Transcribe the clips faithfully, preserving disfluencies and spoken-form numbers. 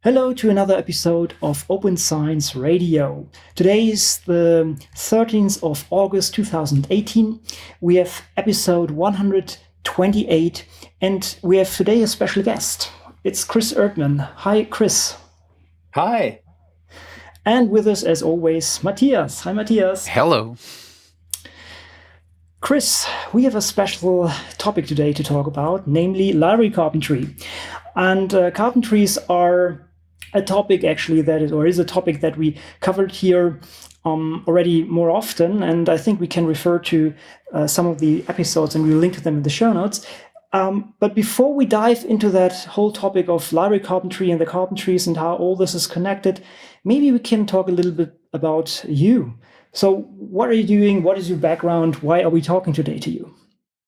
Hello to another episode of Open Science Radio. Today is the thirteenth of August two thousand eighteen. We have episode one hundred twenty-eight, and we have today a special guest. It's Chris Erdman. Hi, Chris. Hi. And with us, as always, Matthias. Hi, Matthias. Hello. Chris, we have a special topic today to talk about, namely library carpentry. And uh, carpentries are a topic actually that is, or is a topic that we covered here um, already more often. And I think we can refer to uh, some of the episodes and we'll link to them in the show notes. Um, but before we dive into that whole topic of library carpentry and the carpentries and how all this is connected, maybe we can talk a little bit about you. So what are you doing? What is your background? Why are we talking today to you?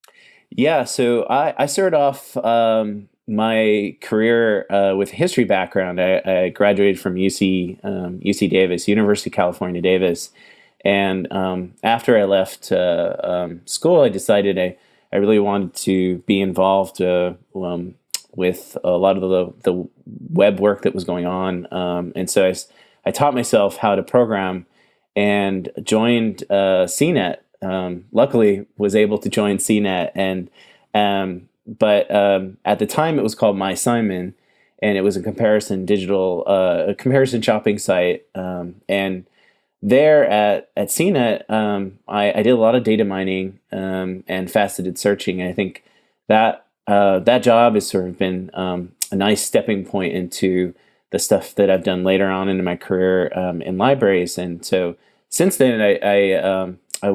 Yeah, so I, I started off um, my career uh, with a history background. I, I graduated from U C um, U C Davis, University of California, Davis. And um, after I left uh, um, school, I decided I, I really wanted to be involved uh, um, with a lot of the, the web work that was going on. Um, and so I, I taught myself how to program and joined uh, C net. Um, luckily, was able to join C net, and um, but um, at the time it was called MySimon, and it was a comparison digital uh, a comparison shopping site. Um, and there at at C net, um, I, I did a lot of data mining um, and faceted searching. And I think that uh, that job has sort of been um, a nice stepping point into the stuff that I've done later on in my career um, in libraries. And so since then, I I, um,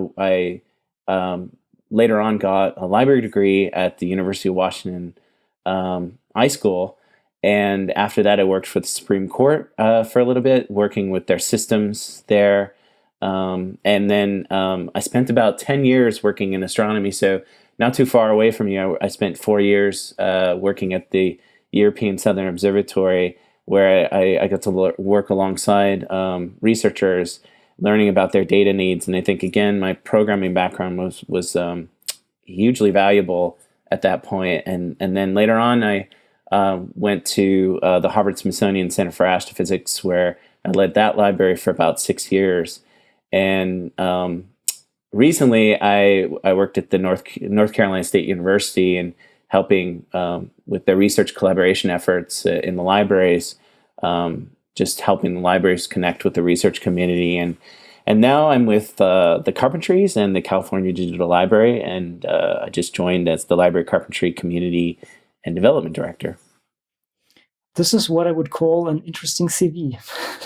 I, I um, later on got a library degree at the University of Washington um, iSchool. And after that, I worked for the Supreme Court uh, for a little bit, working with their systems there. Um, and then um, I spent about ten years working in astronomy. So not too far away from you, I, I spent four years uh, working at the European Southern Observatory, where I, I got to lo- work alongside um, researchers, learning about their data needs. And I think, again, my programming background was was um, hugely valuable at that point. And, and then later on, I uh, went to uh, the Harvard Smithsonian Center for Astrophysics, where I led that library for about six years. And um, recently, I I worked at the North North Carolina State University and helping um, with their research collaboration efforts uh, in the libraries, um, just helping the libraries connect with the research community. And and now I'm with uh, the Carpentries and the California Digital Library, and uh, I just joined as the Library Carpentry Community and Development Director. This is what I would call an interesting C V.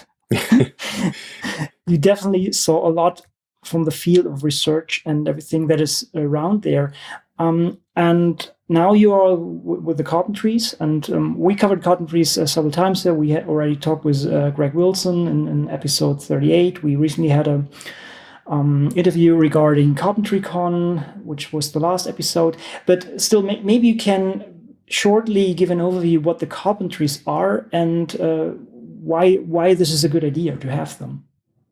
You definitely saw a lot from the field of research and everything that is around there. Um, and now you are w- with the Carpentries, and um, we covered Carpentries uh, several times there. We had already talked with uh, Greg Wilson in, in episode thirty-eight. We recently had a um, interview regarding CarpentryCon, which was the last episode. But still, may- maybe you can shortly give an overview what the Carpentries are and uh, why why this is a good idea to have them.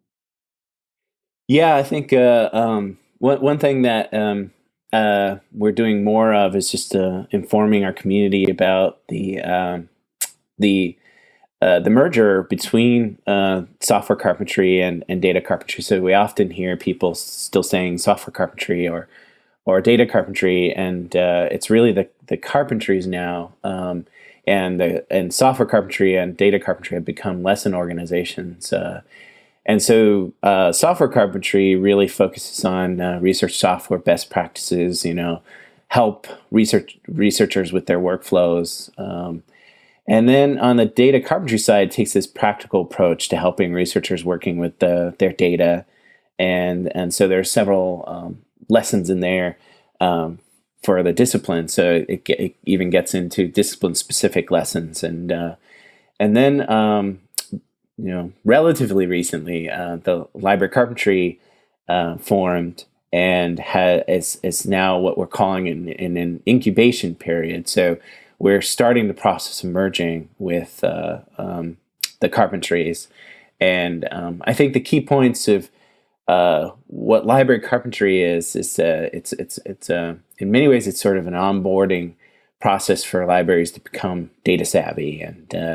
Yeah, I think uh, um, one one thing that um, uh, we're doing more of is just uh, informing our community about the um, the uh, the merger between uh, software carpentry and, and data carpentry. So we often hear people still saying software carpentry or or data carpentry, and uh, it's really the the carpentries now. Um, and the and software carpentry and data carpentry have become lesson organizations. Uh, And so uh, software carpentry really focuses on uh, research software best practices, you know, help research researchers with their workflows. Um, and then on the data carpentry side, takes this practical approach to helping researchers working with the, their data. And, and so there are several um, lessons in there um, for the discipline. So it, it even gets into discipline-specific lessons. And, uh, and then... Um, you know, relatively recently, uh, the Library Carpentry uh, formed and ha- is, is now what we're calling in, in an incubation period. So we're starting the process of merging with uh, um, the Carpentries. And um, I think the key points of uh, what library carpentry is, is uh, it's, it's, it's uh, in many ways, it's sort of an onboarding process for libraries to become data savvy and uh,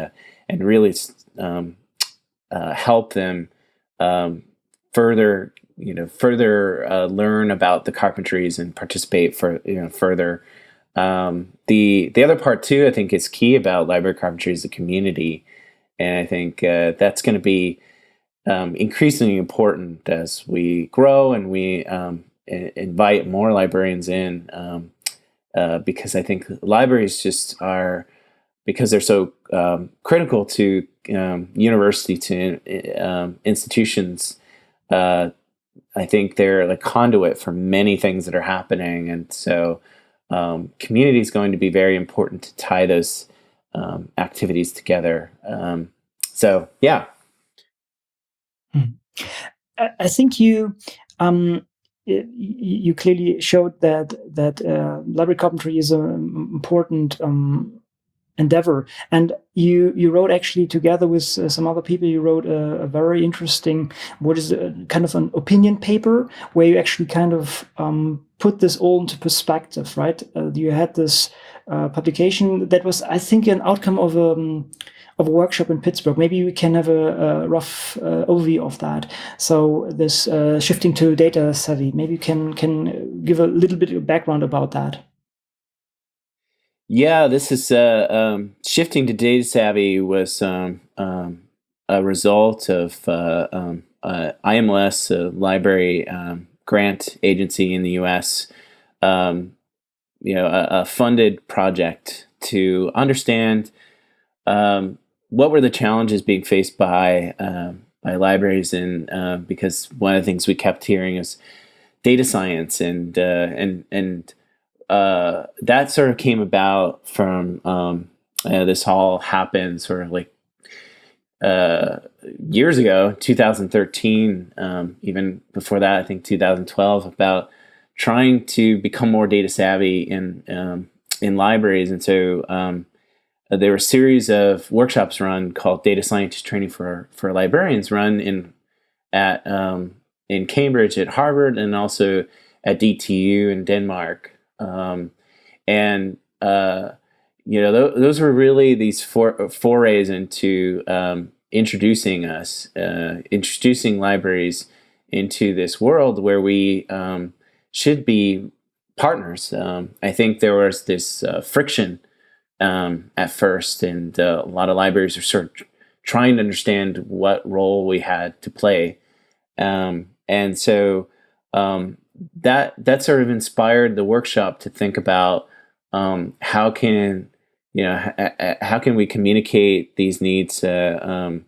and really um, uh, help them um, further, you know, further uh, learn about the carpentries and participate for, you know, further. Um, the the other part too, I think, is key about library carpentry is the community, and I think uh, that's going to be um, increasingly important as we grow and we um, I- invite more librarians in, um, uh, because I think libraries just are, because they're so um, critical to um, university to um, institutions. Uh, I think they're like conduit for many things that are happening, and so um, community is going to be very important to tie those um, activities together. Um, so yeah. Hmm. I, I think you um, y- you clearly showed that that uh, library carpentry is an important um, endeavor, and you you wrote actually together with uh, some other people. You wrote a, a very interesting, what is a, kind of an opinion paper where you actually kind of um, put this all into perspective, right? Uh, you had this uh, publication that was, I think, an outcome of a um, of a workshop in Pittsburgh. Maybe we can have a, a rough uh, overview of that. So this uh, shifting to data savvy. Maybe you can can give a little bit of background about that. Yeah, this is uh, um, shifting to data savvy was um, um, a result of uh, um, uh, I M L S, a library um, grant agency in the U S. Um, you know, a, a funded project to understand um, what were the challenges being faced by um, by libraries, and uh, because one of the things we kept hearing is data science, and uh, and and uh, that sort of came about from um, uh, this all happened sort of like uh, years ago, two thousand thirteen, um, even before that, I think two thousand twelve, about trying to become more data savvy in um, in libraries. And so um, uh, there were a series of workshops run called Data Scientist Training for for Librarians, run in at um, in Cambridge at Harvard, and also at D T U in Denmark. Um, and uh, you know, th- those were really these for- forays into um, introducing us, uh, introducing libraries into this world where we um, should be partners. Um, I think there was this uh, friction um, at first, and uh, a lot of libraries are sort of trying to understand what role we had to play. Um, and so um, that that sort of inspired the workshop to think about um, how can you know h- h- how can we communicate these needs uh, um,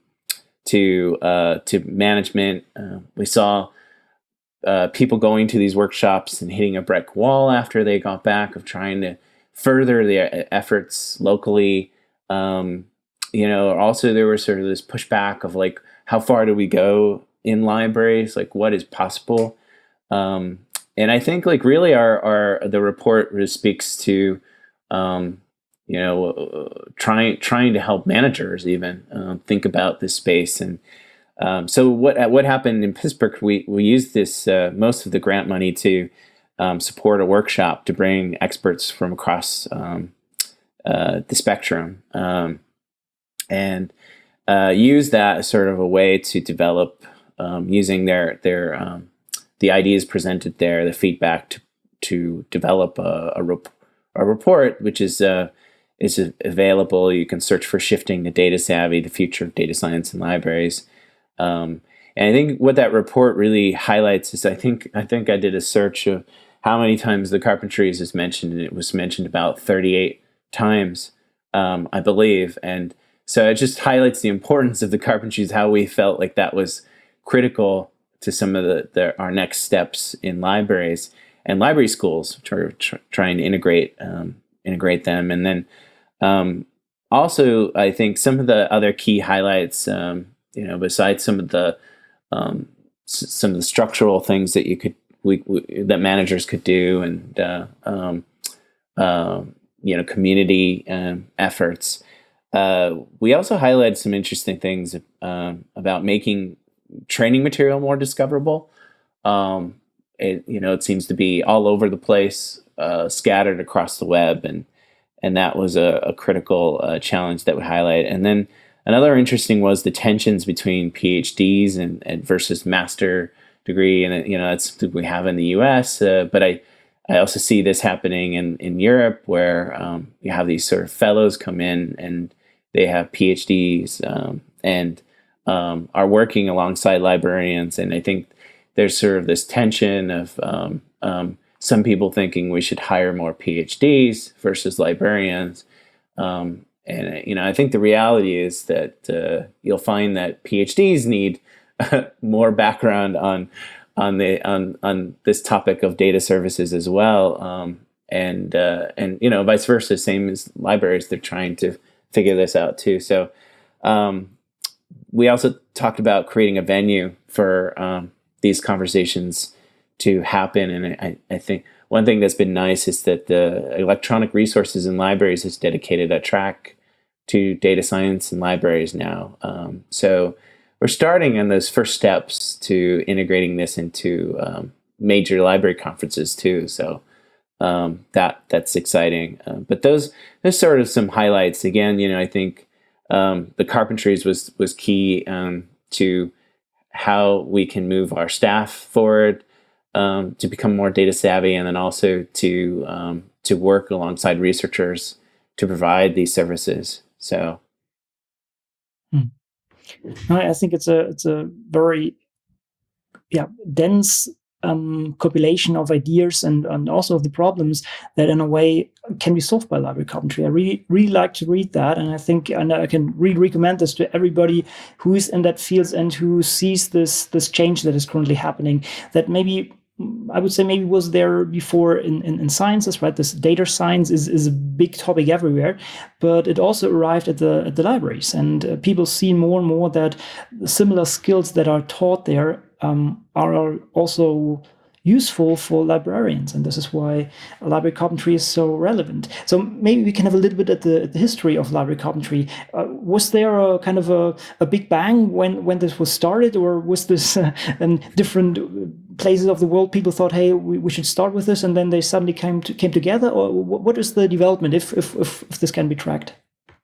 to uh, to management. Uh, we saw uh, people going to these workshops and hitting a brick wall after they got back of trying to further their efforts locally. Um, you know, also there was sort of this pushback of like, how far do we go in libraries? Like, what is possible? Um, and I think like really our, our the report really speaks to um, you know uh, trying trying to help managers even um, think about this space. And um, so what what happened in Pittsburgh? We we used this uh, most of the grant money to um, support a workshop to bring experts from across um, uh, the spectrum, um, and uh, use that as sort of a way to develop um, using their their um, the ideas presented there, the feedback to to develop a a, rep- a report, which is uh, is available. You can search for "Shifting to Data Savvy: The Future of Data Science in Libraries." Um, and I think what that report really highlights is I think I think I did a search of how many times the carpentries is mentioned, and it was mentioned about thirty-eight times, um, I believe. And so it just highlights the importance of the carpentries, how we felt like that was critical to some of the, the our next steps in libraries and library schools, try, try, trying to integrate um, integrate them. And then um, also, I think some of the other key highlights. Um, You know, besides some of the um, s- some of the structural things that you could we, we that managers could do, and uh, um, uh, you know, community um, efforts. Uh, we also highlighted some interesting things um, about making training material more discoverable. Um, it you know it seems to be all over the place, uh, scattered across the web, and and that was a, a critical uh, challenge that we highlight. And then another interesting was the tensions between PhDs and, and versus master degree, and you know that's what we have in the U S. Uh, but I I also see this happening in in Europe, where um, you have these sort of fellows come in and they have PhDs um, and um, are working alongside librarians, and I think there's sort of this tension of um, um, some people thinking we should hire more PhDs versus librarians. Um, and you know, I think the reality is that uh, you'll find that PhDs need more background on on the on on this topic of data services as well, um, and uh, and you know, vice versa. Same as libraries, they're trying to figure this out too. So um, we also talked about creating a venue for um, these conversations to happen, and I, I think one thing that's been nice is that the Electronic Resources in Libraries has dedicated a track to data science in libraries now. Um, so we're starting on those first steps to integrating this into um, major library conferences too. So um, that that's exciting. Uh, but those those sort of some highlights. Again, you know, I think um, the Carpentries was was key um, to how we can move our staff forward um, to become more data savvy, and then also to um, to work alongside researchers to provide these services. So, Hmm. I think it's a it's a very yeah dense um, compilation of ideas and and also of the problems that in a way can be solved by library carpentry. I really really like to read that, and I think and I can really recommend this to everybody who is in that field and who sees this this change that is currently happening. That maybe I would say maybe was there before in, in, in sciences, right? This data science is, is a big topic everywhere, but it also arrived at the at the libraries, and uh, people see more and more that similar skills that are taught there um, are also useful for librarians, and this is why library carpentry is so relevant. So maybe we can have a little bit at the, at the history of library carpentry. Uh, was there a kind of a, a big bang when, when this was started, or was this uh, in different places of the world people thought, hey, we, we should start with this, and then they suddenly came to, came together? Or what is the development, if if if, if this can be tracked?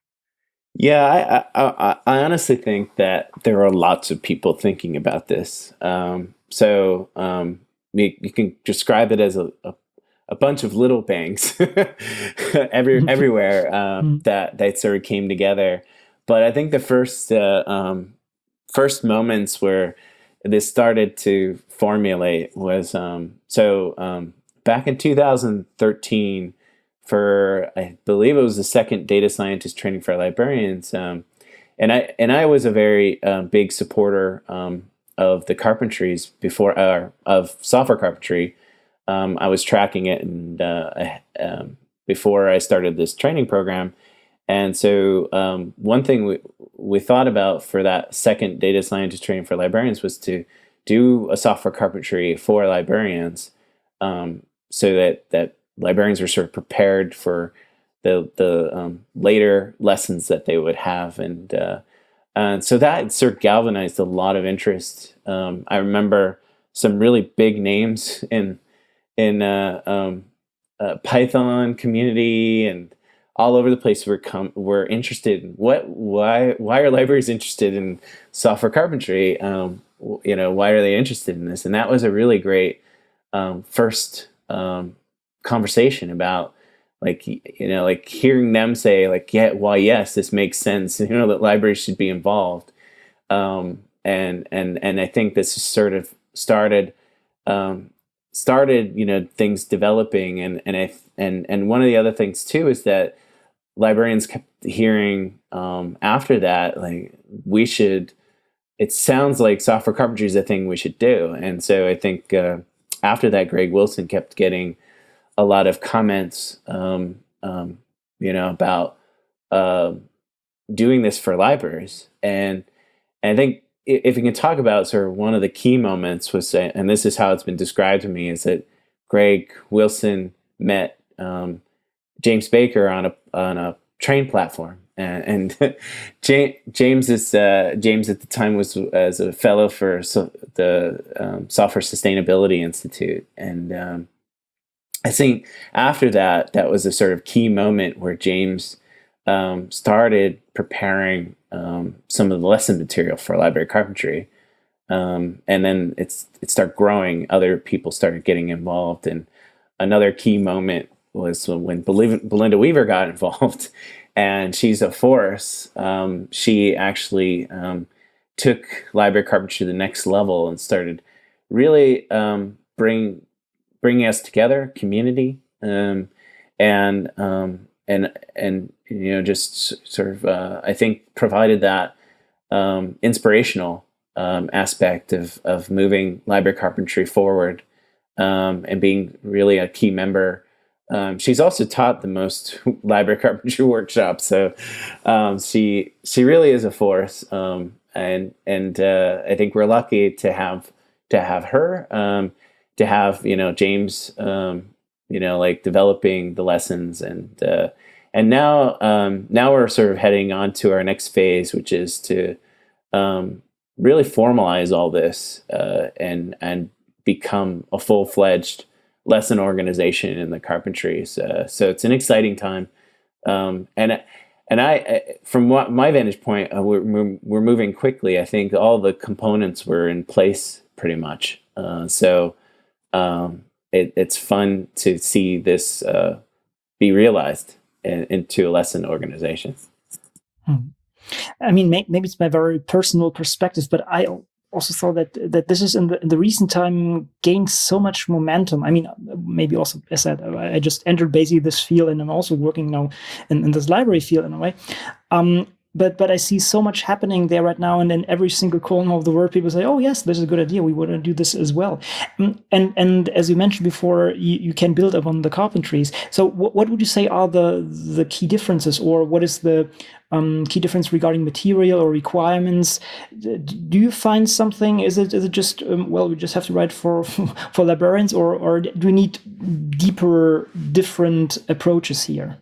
Yeah, I, I, I honestly think that there are lots of people thinking about this. Um, so um, you, you can describe it as a, a, a bunch of little bangs every everywhere um, that that sort of came together. But I think the first uh, um, first moments where this started to formulate was um, so um, back in two thousand thirteen. For I believe it was the second data scientist training for librarians, um, and I and I was a very uh, big supporter um, of the Carpentries before uh, of software carpentry. Um, I was tracking it and uh, um, before I started this training program, and so um, one thing we we thought about for that second data scientist training for librarians was to do a software carpentry for librarians, um, so that that librarians were sort of prepared for the the um, later lessons that they would have, and uh, and so that sort of galvanized a lot of interest. Um, I remember some really big names in in uh, um, uh, Python community and all over the place were come were interested in what why why are libraries interested in software carpentry? Um, you know, why are they interested in this? And that was a really great um, first. Um, conversation about, like, you know, like hearing them say, like, yeah, why, yes, this makes sense, you know, that libraries should be involved. Um, and, and, and I think this sort of started, um, started, you know, things developing. And, and I, and, and one of the other things too, is that librarians kept hearing, um, after that, like, we should, it sounds like software carpentry is a thing we should do. And so I think, uh, after that, Greg Wilson kept getting a lot of comments, um, um, you know, about uh, doing this for libraries. And, and I think if we can talk about sort of one of the key moments was, and this is how it's been described to me, is that Greg Wilson met um, James Baker on a on a train platform, and, and James is uh, James at the time was as a fellow for so, the um, Software Sustainability Institute, and um, I think after that, that was a sort of key moment where James um, started preparing um, some of the lesson material for library carpentry. Um, and then it's it started growing. Other people started getting involved, and another key moment was when Belinda Weaver got involved, and she's a force. Um, she actually um, took library carpentry to the next level and started really um, bring bringing us together, community, um, and um, and and you know just sort of uh, I think provided that um, inspirational um, aspect of of moving library carpentry forward, um, and being really a key member. Um, she's also taught the most library carpentry workshops, so um, she she really is a force, um, and and uh, I think we're lucky to have to have her, um, to have you know James, um, you know like developing the lessons, and uh, and now um, now we're sort of heading on to our next phase, which is to um, really formalize all this uh, and and become a full fledged lesson organization in the carpentry. So, so it's an exciting time, um, and and I, from what my vantage point, uh, we're we're moving quickly. I think all the components were in place pretty much. Uh, so um, it, it's fun to see this uh, be realized in, into a lesson organization. Hmm. I mean, may, maybe it's my very personal perspective, but I also saw that that this is in the in the recent time gained so much momentum. I mean, maybe also as I said, I just entered basically this field, and I'm also working now in, in this library field in a way. Um, but but I see so much happening there right now, and in every single corner of the world, people say, "Oh yes, this is a good idea. We want to do this as well." Um, and and as you mentioned before, you, you can build upon the carpentries. So what what would you say are the the key differences, or what is the um, key difference regarding material or requirements? Do you find something? Is it is it just um, well, we just have to write for for librarians, or or do we need deeper, different approaches here?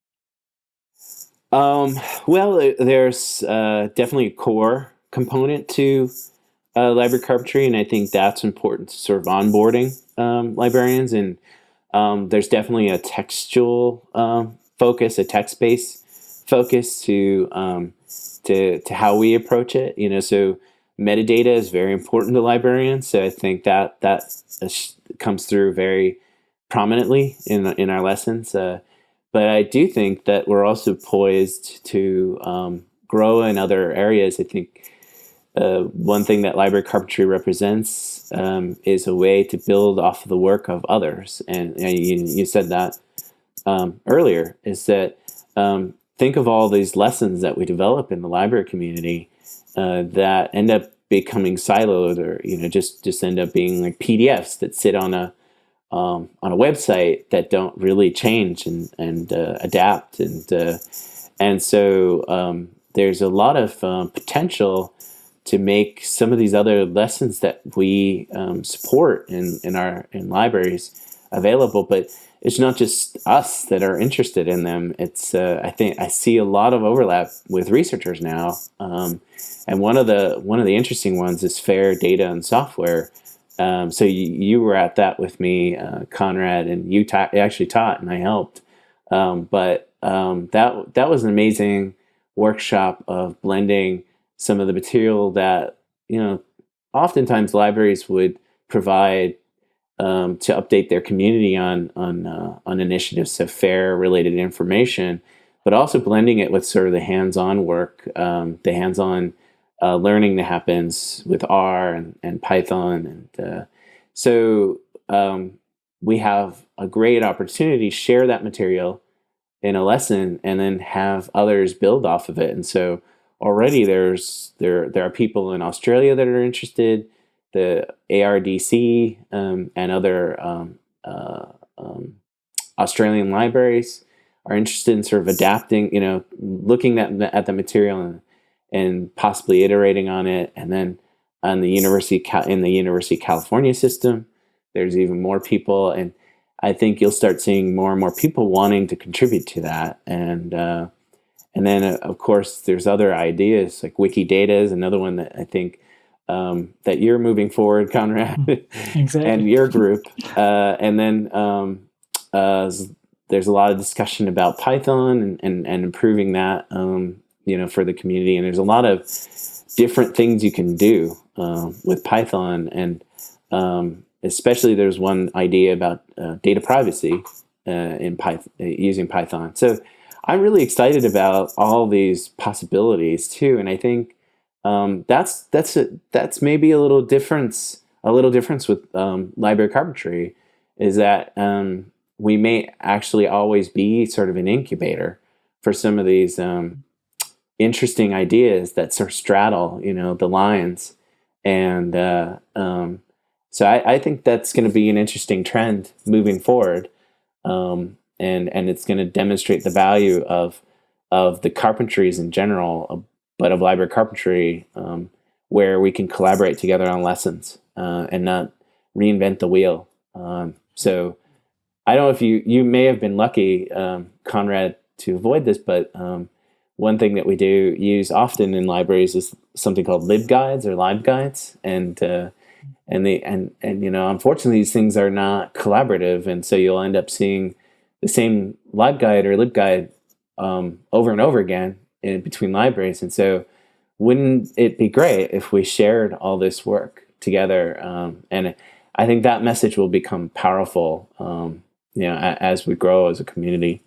Um, well, there's uh, definitely a core component to uh, library carpentry, and I think that's important to sort of onboarding um, librarians. And um, there's definitely a textual um, focus, a text-based focus to um, to to how we approach it. You know, so metadata is very important to librarians. So I think that that comes through very prominently in in our lessons. Uh, But I do think that we're also poised to um, grow in other areas. I think uh, one thing that library carpentry represents um, is a way to build off of the work of others. And, and you, you said that um, earlier, is that um, think of all these lessons that we develop in the library community uh, that end up becoming siloed, or you know just, just end up being like P D Fs that sit on a Um, on a website that don't really change and and uh, adapt, and uh, and so um, there's a lot of um, potential to make some of these other lessons that we um, support in in our in libraries available. But it's not just us that are interested in them. It's uh, I think I see a lot of overlap with researchers now, um, and one of the one of the interesting ones is FAIR data and software. Um, so you, you were at that with me, uh, Conrad, and you ta- actually taught, and I helped. Um, but um, that that was an amazing workshop of blending some of the material that you know, oftentimes libraries would provide um, to update their community on on uh, on initiatives, so FAIR related information, but also blending it with sort of the hands-on work, um, the hands-on Uh, learning that happens with R and, and Python. And uh, so um, we have a great opportunity to share that material in a lesson and then have others build off of it. And so already there's there there are people in Australia that are interested, the A R D C um, and other um, uh, um, Australian libraries are interested in sort of adapting, you know, looking at, at the material and and possibly iterating on it. And then on the university in the University of California system, there's even more people, and I think you'll start seeing more and more people wanting to contribute to that. And uh, and then uh, of course there's other ideas, like Wikidata is another one that I think um, that you're moving forward, Conrad, exactly. and your group. Uh, and then um, uh, there's a lot of discussion about Python and, and, and improving that. Um, you know, for the community. And there's a lot of different things you can do uh, with Python, and um, especially there's one idea about uh, data privacy uh, in Python, uh, using Python. So I'm really excited about all these possibilities too, and I think um, that's that's a, that's maybe a little difference, a little difference with um, library carpentry, is that um, we may actually always be sort of an incubator for some of these um, interesting ideas that sort of straddle, you know, the lines, and uh, um, so I, I think that's going to be an interesting trend moving forward, um, and and it's going to demonstrate the value of of the carpentries in general, uh, but of library carpentry, um, where we can collaborate together on lessons uh, and not reinvent the wheel. Um, so I don't know if you you may have been lucky, um, Conrad, to avoid this, but um, one thing that we do use often in libraries is something called libguides or libguides, and uh, and the and and you know, unfortunately, these things are not collaborative, and so you'll end up seeing the same libguide or libguide um, over and over again in between libraries. And so, wouldn't it be great if we shared all this work together? Um, and I think that message will become powerful, um, you know, a, as we grow as a community.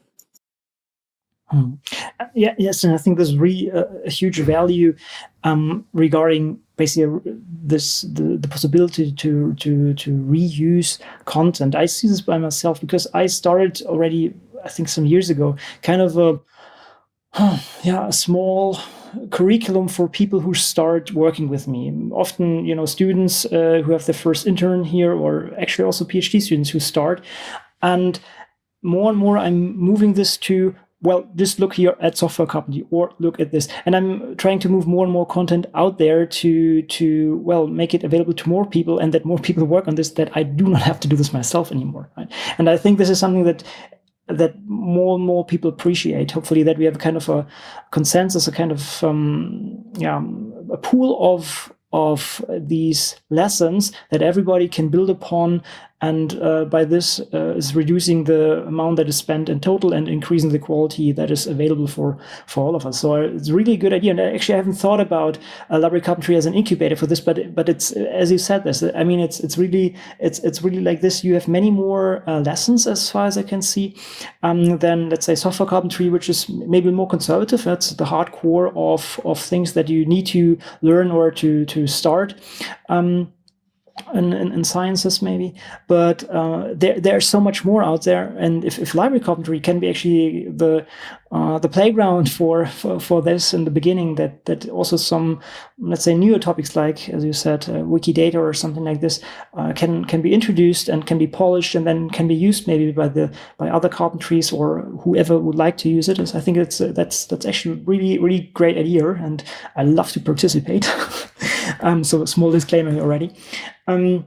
Hmm. Uh, Yeah, yes, and I think there's really a, a huge value um, regarding basically uh, this the, the possibility to to to reuse content. I see this by myself because I started already, I think, some years ago, kind of a yeah a small curriculum for people who start working with me. Often, you know, students uh, who have their first intern here, or actually also PhD students who start, and more and more I'm moving this to, well, just look here at software carpentry, or look at this, and I'm trying to move more and more content out there to to well make it available to more people, and that more people work on this, that I do not have to do this myself anymore, right? And I think this is something that that more and more people appreciate. Hopefully that we have a kind of a consensus, a kind of um, yeah a pool of of these lessons that everybody can build upon, and uh, by this uh, is reducing the amount that is spent in total and increasing the quality that is available for for all of us. So uh, it's really a good idea, and actually I haven't thought about uh, library carpentry as an incubator for this, but but it's, as you said this, I mean, it's it's really it's it's really like this. You have many more uh, lessons, as far as I can see, um, than, let's say, software carpentry, which is maybe more conservative. That's the hardcore of of things that you need to learn or to to start. Um, in, in, in sciences maybe, but uh, there there's so much more out there, and if, if library carpentry can be actually the uh, the playground for, for for this in the beginning, that that also some, let's say, newer topics like, as you said, uh, Wikidata or something like this uh, can can be introduced and can be polished, and then can be used maybe by the by other carpentries or whoever would like to use it. I think it's uh, that's that's actually really really great idea, and I love to participate. um, so small disclaimer here already. Um,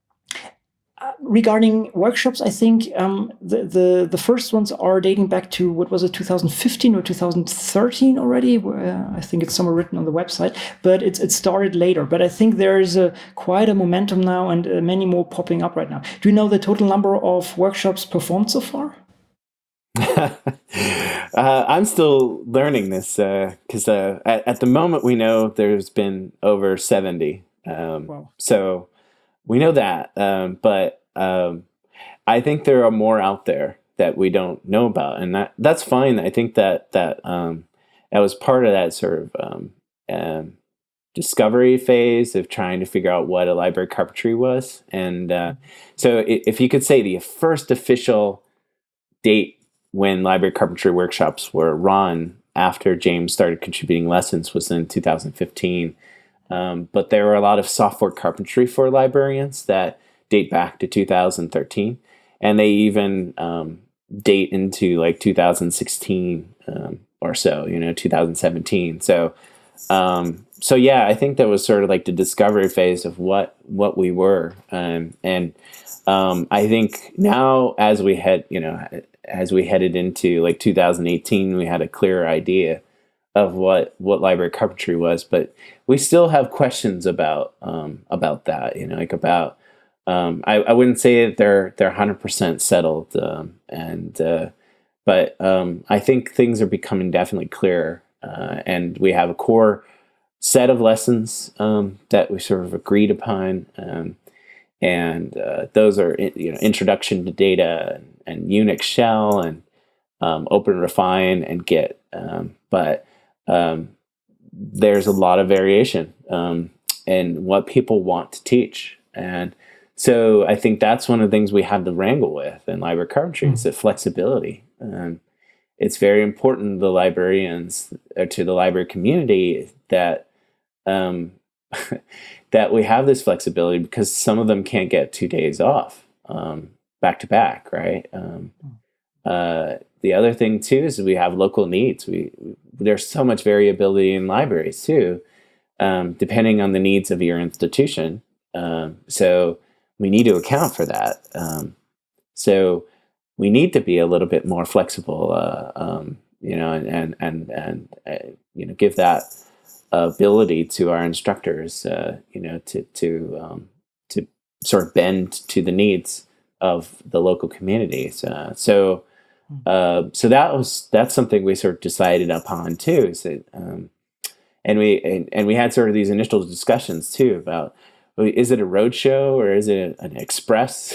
uh, regarding workshops, I think um, the, the the first ones are dating back to, what was it, two thousand fifteen or two thousand thirteen already. Uh, I think it's somewhere written on the website, but it's it started later. But I think there is a quite a momentum now, and uh, many more popping up right now. Do you know the total number of workshops performed so far? uh, I'm still learning this because uh, uh, at, at the moment we know there's been over seventy. Um, Wow. So we know that, um, but um, I think there are more out there that we don't know about, and that that's fine. I think that that um, that was part of that sort of um, um, discovery phase of trying to figure out what a library carpentry was. And uh, so, i- if you could say the first official date when library carpentry workshops were run after James started contributing lessons was in two thousand fifteen. Um, but there were a lot of software carpentry for librarians that date back to two thousand thirteen, and they even um, date into like two thousand sixteen um, or so, you know, two thousand seventeen. So, um, so yeah, I think that was sort of like the discovery phase of what what we were, um, and um, I think now as we head, you know, as we headed into like two thousand eighteen, we had a clearer idea of what what library carpentry was, but we still have questions about um, about that. You know, like about um, I, I wouldn't say that they're they're one hundred percent settled, um, and uh, but um, I think things are becoming definitely clearer Uh, and we have a core set of lessons um, that we sort of agreed upon. Um, and uh, those are, you know, introduction to data and, and Unix shell and um, Open Refine and Git. Um, but um, there's a lot of variation um, in what people want to teach. And so I think that's one of the things we had to wrangle with in library carpentry mm-hmm. is the flexibility. Um, it's very important to the librarians or to the library community that um, that we have this flexibility, because some of them can't get two days off um, back to back, right? Um, uh, the other thing too is we have local needs. We there's so much variability in libraries too, um, depending on the needs of your institution. Um, so we need to account for that. Um, so we need to be a little bit more flexible, uh, um, you know, and and and, and uh, you know, give that ability to our instructors, uh, you know, to to um, to sort of bend to the needs of the local communities. Uh, so, uh, so that was that's something we sort of decided upon too. Is that, um, and we and, and we had sort of these initial discussions too about, is it a roadshow or is it an express?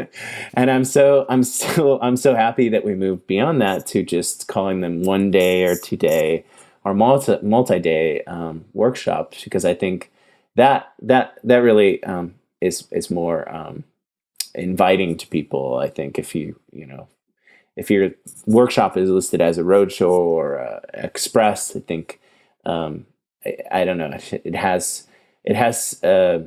And I'm so I'm so I'm so happy that we moved beyond that to just calling them one day or two day or multi multi day um, workshops, because I think that that that really um, is is more um, inviting to people. I think if you you know if your workshop is listed as a roadshow or a express, I think um, I, I don't know, it has it has. Uh,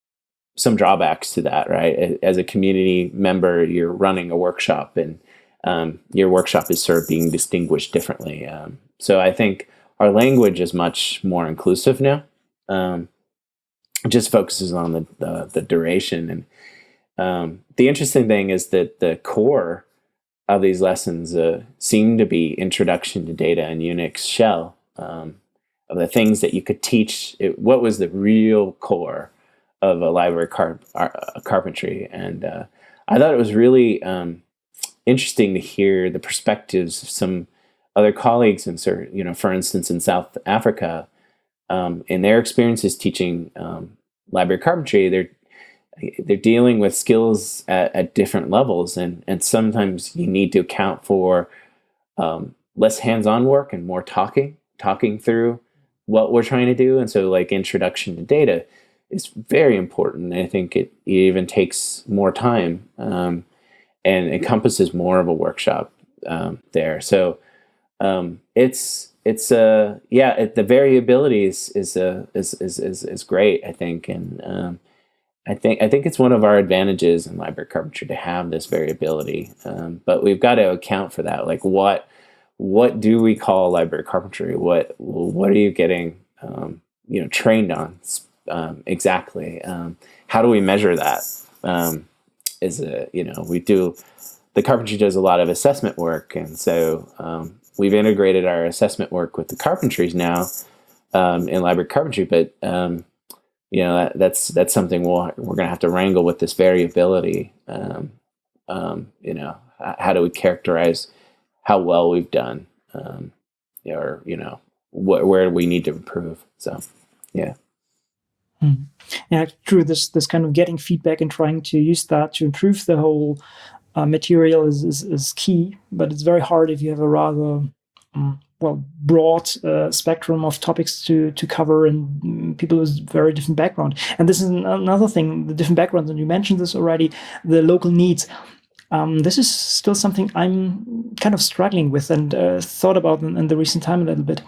some drawbacks to that, right? As a community member, you're running a workshop, and um, your workshop is sort of being distinguished differently. Um, so I think our language is much more inclusive now. Um, it just focuses on the, the, the duration. And um, the interesting thing is that the core of these lessons uh, seem to be introduction to data and Unix shell, um, of the things that you could teach. It, what was the real core of a library car- uh, carpentry. And uh, I thought it was really um, interesting to hear the perspectives of some other colleagues, in, you know, for instance, in South Africa, um, in their experiences teaching um, library carpentry, they're they're dealing with skills at, at different levels, and and sometimes you need to account for um, less hands-on work and more talking, talking through what we're trying to do. And so, like, introduction to data is very important. I think it even takes more time um, and encompasses more of a workshop um, there. So um, it's it's uh, yeah, it, the variability is is, uh, is is is is great, I think, and um, I think I think it's one of our advantages in library carpentry to have this variability. Um, but we've got to account for that. Like, what what do we call library carpentry? What what are you getting um, you know trained on? Um, exactly. Um, how do we measure that? Um, is a you know we do the carpentry does a lot of assessment work, and so um, we've integrated our assessment work with the carpentries now um, in library carpentry. But um, you know that, that's that's something we'll, we're going to have to wrangle with, this variability. Um, um, you know, how do we characterize how well we've done, um, or you know wh- where do we need to improve? So yeah. Mm. Yeah, true. This this kind of getting feedback and trying to use that to improve the whole uh, material is, is is key. But it's very hard if you have a rather um, well broad uh, spectrum of topics to to cover, and um, people with very different background. And this is another thing: the different backgrounds. And you mentioned this already. The local needs. Um, this is still something I'm kind of struggling with and uh, thought about in, in the recent time a little bit.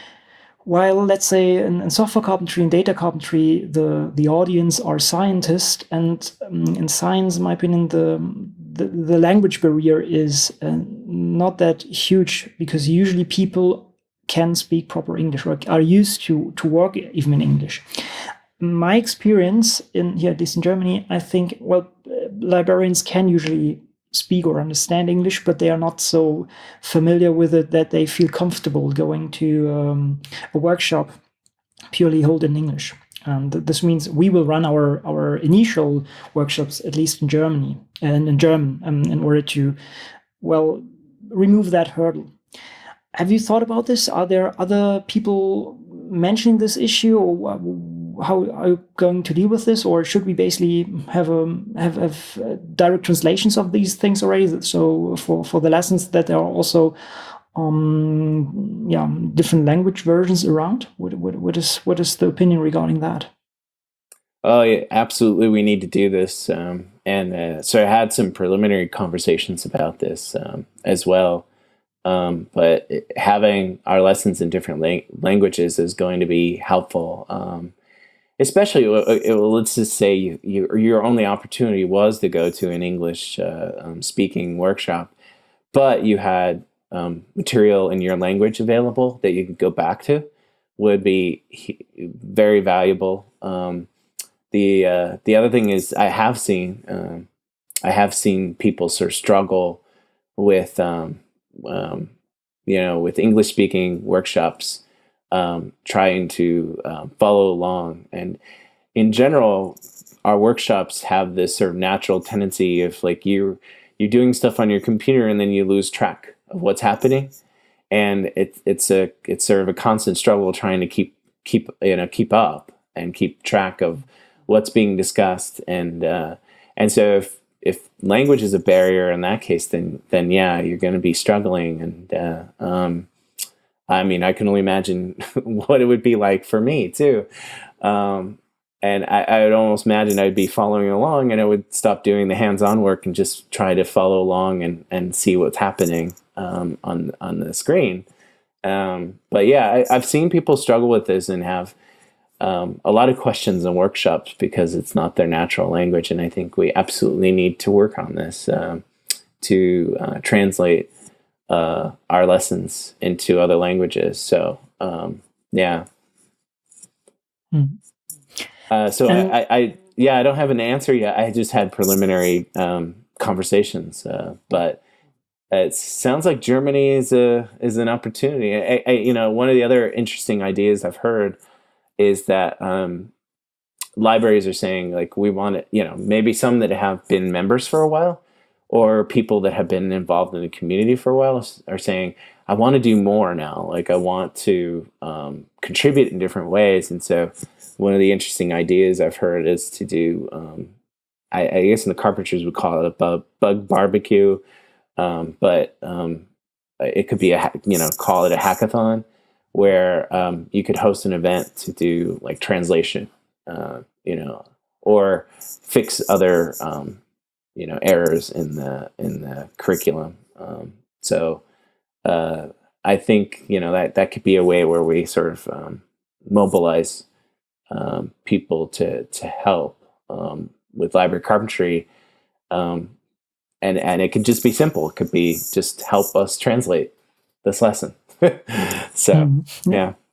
While, let's say, in, in software carpentry and data carpentry, the, the audience are scientists, and um, in science, in my opinion, the, the, the language barrier is uh, not that huge, because usually people can speak proper English or are used to, to work even in English. My experience in here, at least in Germany, I think, well, librarians can usually speak or understand English, but they are not so familiar with it that they feel comfortable going to um, a workshop purely held in English. And this means we will run our, our initial workshops, at least in Germany and in German, um, in order to, well, remove that hurdle. have you thought about this? Are there other people mentioning this issue, or how are you going to deal with this? Or should we basically have a have, have uh, direct translations of these things already? So for for the lessons that there are also um yeah different language versions around. What what what is what is the opinion regarding that? Oh, yeah, absolutely. We need to do this. Um, and uh, so I had some preliminary conversations about this um, as well. Um, but it- having our lessons in different lang- languages is going to be helpful. Um, especially, uh, uh, let's just say you, you, your only opportunity was to go to an English uh, um, speaking workshop, but you had um, material in your language available that you could go back to, would be he- very valuable. Um, the uh, the other thing is I have seen um, I have seen people sort of struggle with um, um, you know with English speaking workshops, um, trying to um, follow along. And in general, our workshops have this sort of natural tendency of like you you're doing stuff on your computer and then you lose track of what's happening, and it's it's a it's sort of a constant struggle trying to keep keep you know keep up and keep track of what's being discussed. And uh, and so if if language is a barrier in that case, then then yeah, you're going to be struggling. And uh, um, I mean, I can only imagine what it would be like for me too. Um, and I, I would almost imagine I'd be following along, and I would stop doing the hands-on work and just try to follow along and, and see what's happening um, on on the screen. Um, but yeah, I, I've seen people struggle with this and have um, a lot of questions and workshops because it's not their natural language. And I think we absolutely need to work on this um, to uh, translate uh, our lessons into other languages. So um, yeah. Mm. Uh, so And I, I, I, yeah, I don't have an answer yet. I just had preliminary um, conversations, uh, but it sounds like Germany is a is an opportunity. I, I, you know, one of the other interesting ideas I've heard is that um, libraries are saying like we want it. You know, maybe some that have been members for a while, or people that have been involved in the community for a while are saying, I want to do more now. Like I want to um, contribute in different ways. And so one of the interesting ideas I've heard is to do, um, I, I guess in the carpenters would call it a bug, bug barbecue, um, but um, it could be a, you know, call it a hackathon where um, you could host an event to do like translation, uh, you know, or fix other, um, you know, errors in the in the curriculum. Um, so uh, I think you know that that could be a way where we sort of um, mobilize um, people to to help um, with library carpentry, um, and and it could just be simple. It could be just help us translate this lesson. So mm, yeah, yeah.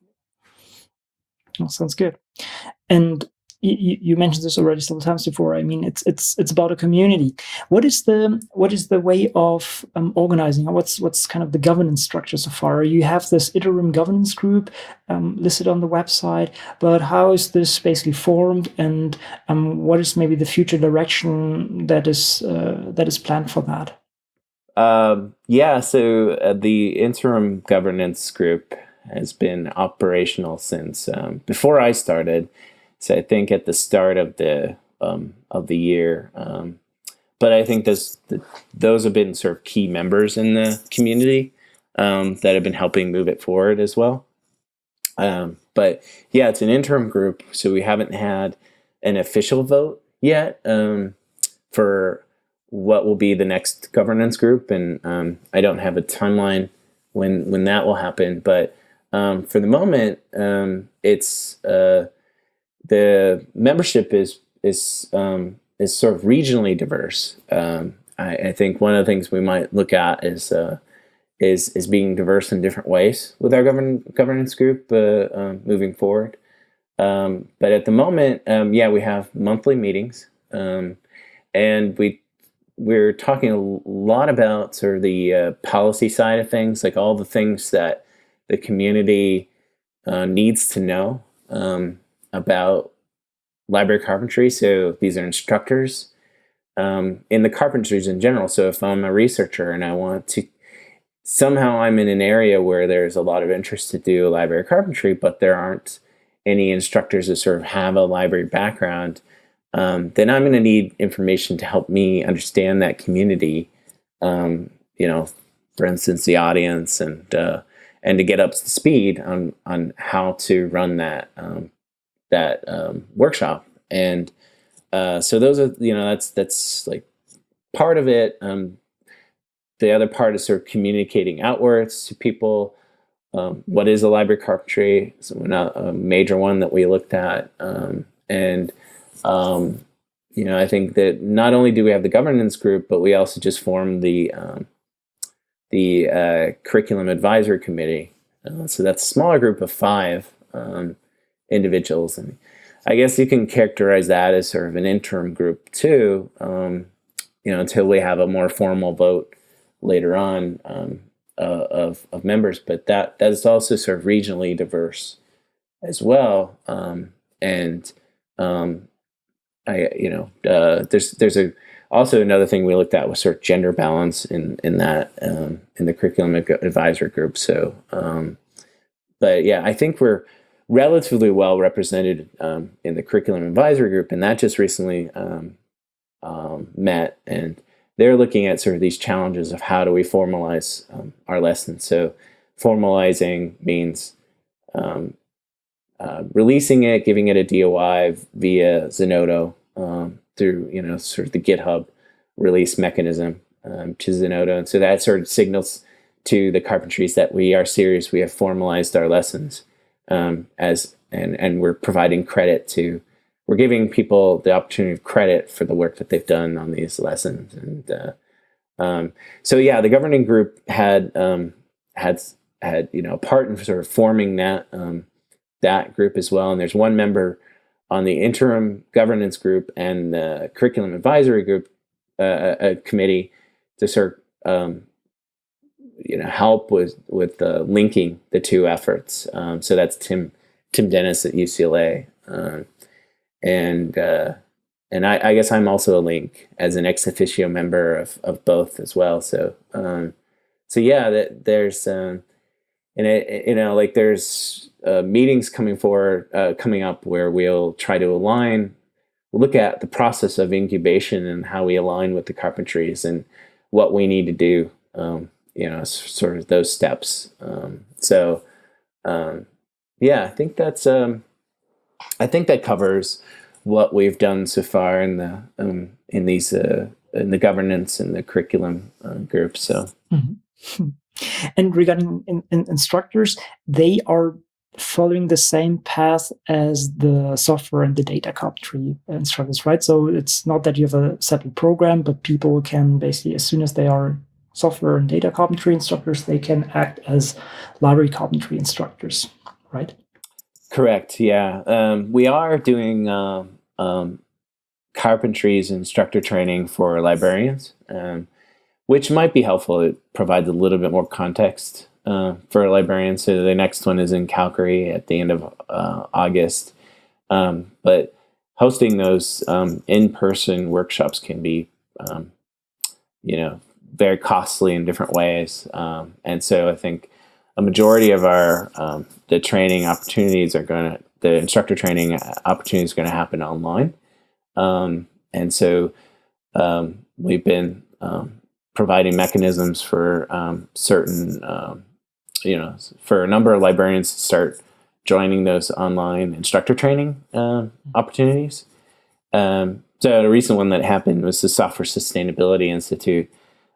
that sounds good. And you, you mentioned this already several times before. I mean, it's it's it's about a community. What is the what is the way of um, organizing? What's what's kind of the governance structure so far? You have this interim governance group um, listed on the website, but how is this basically formed, and um, what is maybe the future direction that is uh, that is planned for that? Um, yeah, so uh, the interim governance group has been operational since um, before I started. So I think at the start of the um, of the year. Um, but I think those the, those have been sort of key members in the community um, that have been helping move it forward as well. Um, but yeah, it's an interim group, so we haven't had an official vote yet um, for what will be the next governance group, and um, I don't have a timeline when when that will happen. But um, for the moment, um, it's uh, the membership is is um, is sort of regionally diverse. Um, I, I think one of the things we might look at is uh, is is being diverse in different ways with our govern, governance group uh, um, moving forward. Um, but at the moment, um, yeah, we have monthly meetings, um, and we we're talking a lot about sort of the uh, policy side of things, like all the things that the community uh, needs to know um, about library carpentry. So these are instructors um, in the carpentries in general. So if I'm a researcher and I want to somehow I'm in an area where there's a lot of interest to do library carpentry, but there aren't any instructors that sort of have a library background, um, then I'm going to need information to help me understand that community. Um, you know, for instance, the audience, and uh, and to get up to speed on on how to run that um, that um, workshop. And uh, so those are, you know, that's that's like part of it. Um, the other part is sort of communicating outwards to people. Um, what is a library carpentry? So not a major one that we looked at, um, and um, you know, I think that not only do we have the governance group, but we also just formed the um, the uh, curriculum advisory committee. Uh, so that's a smaller group of five um, individuals, and I guess you can characterize that as sort of an interim group too. Um, you know, until we have a more formal vote later on. Um, Uh, of of members, but that that is also sort of regionally diverse as well. Um, and um, I, you know, uh, there's there's a also another thing we looked at was sort of gender balance in in that um, in the curriculum advisory group. So, um, but yeah, I think we're relatively well represented um, in the curriculum advisory group, and that just recently um, um, met, and they're looking at sort of these challenges of how do we formalize um, our lessons. So formalizing means um, uh, releasing it, giving it a D O I via Zenodo um, through, you know, sort of the GitHub release mechanism um, to Zenodo. And so that sort of signals to the carpentries that we are serious. We have formalized our lessons um, as, and, and we're providing credit to, we're giving people the opportunity of credit for the work that they've done on these lessons. And uh, um, so, yeah, the governing group had um, had had you know a part in sort of forming that um, that group as well. And there's one member on the interim governance group and the curriculum advisory group uh, a committee to sort of um, you know help with with uh, linking the two efforts. Um, so that's Tim Tim Dennis at U C L A. Um, And uh, and I, I guess I'm also a link as an ex officio member of, of both as well. So um, so yeah, that there's um, and it, you know like there's uh, meetings coming forward uh, coming up where we'll try to align, we'll look at the process of incubation and how we align with the carpentries and what we need to do. Um, you know, sort of those steps. Um, so um, yeah, I think that's. Um, I think that covers what we've done so far in the um, in these uh, in the governance and the curriculum uh, groups. So, mm-hmm. And regarding in, in instructors, they are following the same path as the software and the data carpentry instructors, right? So it's not that you have a separate program, but people can basically, as soon as they are software and data carpentry instructors, they can act as library carpentry instructors, right? Correct. Yeah, um, we are doing um, um, carpentry's instructor training for librarians, um, which might be helpful. It provides a little bit more context uh, for librarians. So the next one is in Calgary at the end of uh, August. Um, but hosting those um, in-person workshops can be, um, you know, very costly in different ways, um, and so I think a majority of our um, the training opportunities are going to, the instructor training opportunities are going to happen online. Um, and so um, we've been um, providing mechanisms for um, certain, um, you know, for a number of librarians to start joining those online instructor training uh, opportunities. Um, so a recent one that happened was the Software Sustainability Institute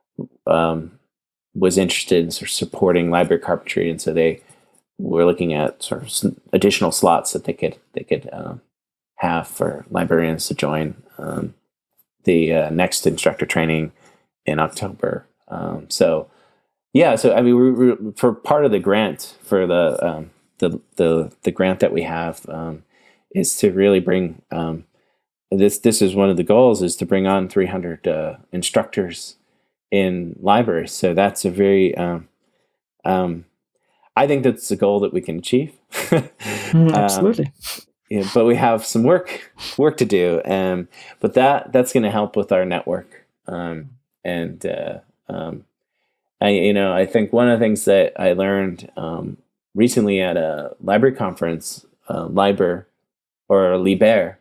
um, was interested in sort of supporting library carpentry, and so they were looking at sort of additional slots that they could they could um, have for librarians to join um, the uh, next instructor training in October. Um, so yeah, so I mean, we, we, for part of the grant for the um, the, the the grant that we have um, is to really bring um, this. This is one of the goals, is to bring on three hundred uh, instructors in libraries. So that's a very, um, um, I think that's a goal that we can achieve. mm, absolutely. Um, yeah, but we have some work, work to do. Um, but that, that's going to help with our network. Um, and, uh, um, I, you know, I think one of the things that I learned um, recently at a library conference, uh, Liber or Liber,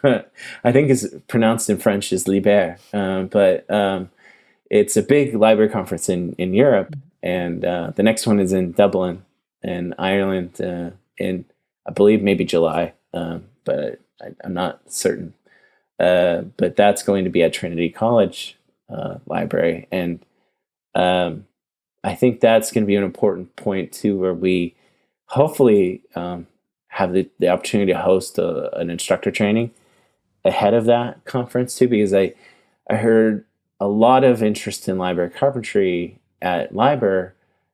I think is pronounced in French as Liber, um, but um, it's a big library conference in, in Europe, and uh, the next one is in Dublin, in Ireland, uh, in I believe maybe July, um, but I, I'm not certain. Uh, but that's going to be at Trinity College uh, Library, and um, I think that's going to be an important point too, where we hopefully um, have the, the opportunity to host a, an instructor training ahead of that conference too, because I I heard a lot of interest in library carpentry at Liber,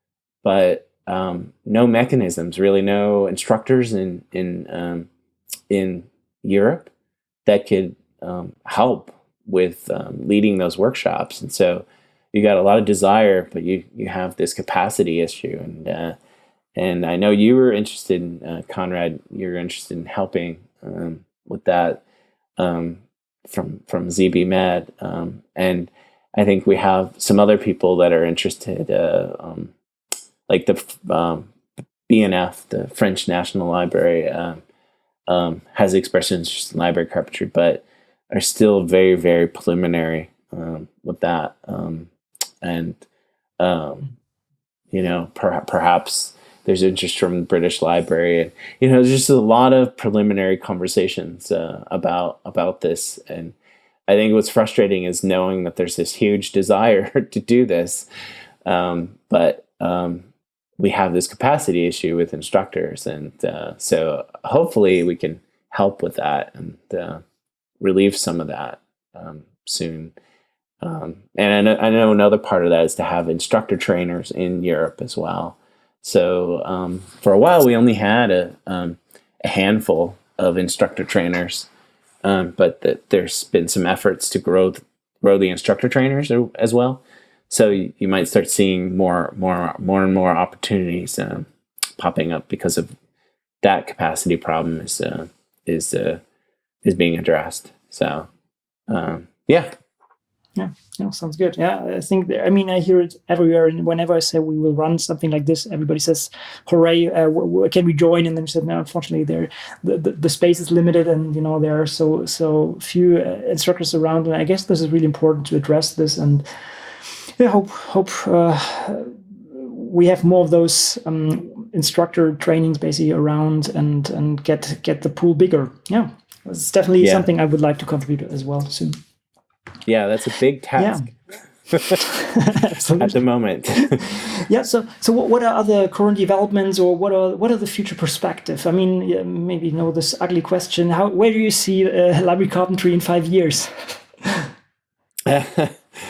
but um, no mechanisms, really, no instructors in in um, in Europe that could um, help with um, leading those workshops. And so you got a lot of desire, but you you have this capacity issue. And uh, and I know you were interested in uh, Conrad. You're interested in helping um, with that um, from from Z B Med, um, and I think we have some other people that are interested, uh, um, like the um, B N F, the French National Library, uh, um, has expressed interest in library carpentry, but are still very, very preliminary um, with that. Um, and, um, you know, per- perhaps there's interest from the British Library. And, you know, there's just a lot of preliminary conversations uh, about about this. And I think what's frustrating is knowing that there's this huge desire to do this, um, but um, we have this capacity issue with instructors, and uh, so hopefully we can help with that and uh, relieve some of that um, soon. Um, and I know, I know another part of that is to have instructor trainers in Europe as well. So um, for a while, we only had a, um, a handful of instructor trainers, um, but the, there's been some efforts to grow th- grow the instructor trainers as well. So you, you might start seeing more, more, more and more opportunities um, popping up because of that capacity problem is uh, is uh, is being addressed. So um, yeah. Yeah, no, sounds good. Yeah, I think, I mean, I hear it everywhere. And whenever I say we will run something like this, everybody says, hooray, uh, w- w- can we join? And then said, no, unfortunately, there the, the, the space is limited, and, you know, there are so so few uh, instructors around. And I guess this is really important to address this. And yeah, hope, hope uh, we have more of those um, instructor trainings basically around, and, and get, get the pool bigger. Yeah, it's definitely Yeah. something I would like to contribute as well soon. Yeah, that's a big task. Yeah. At the moment. Yeah. So, so what, what are other current developments, or what are what are the future perspective? I mean, yeah, maybe you know this ugly question. How where do you see uh, library carpentry in five years? uh,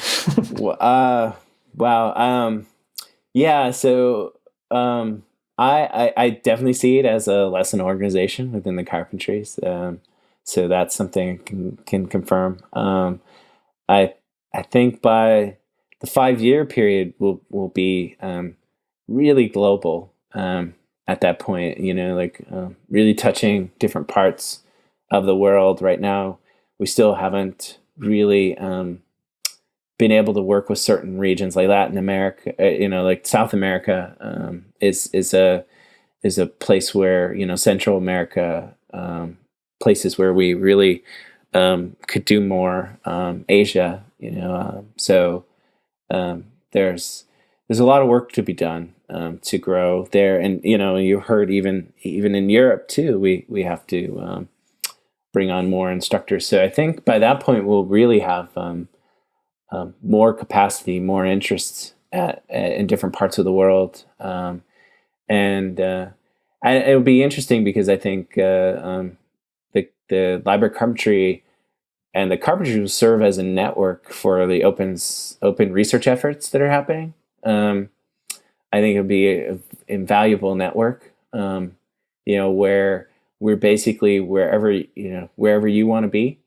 wow. Um, yeah. So um, I, I I definitely see it as a lesson organization within the carpentries. Um, so that's something I can can confirm. Um, I I think by the five year period will will be um, really global um, at that point. You know, like uh, really touching different parts of the world. Right now, we still haven't really um, been able to work with certain regions, like Latin America. Uh, you know, like South America um, is is a is a place where, you know, Central America, um, places where we really um, could do more. Um, Asia, you know, um, so um, there's there's a lot of work to be done um, to grow there, and you know, you heard even even in Europe too, we we have to um, bring on more instructors. So I think by that point we'll really have um, um, more capacity, more interest at, at, in different parts of the world, um, and uh, I, it'll be interesting because I think uh, um, the the library carpentry and the carpentry will serve as a network for the open open research efforts that are happening. Um, I think it'll be an invaluable network. Um, you know, where we're basically wherever you know wherever you want to be.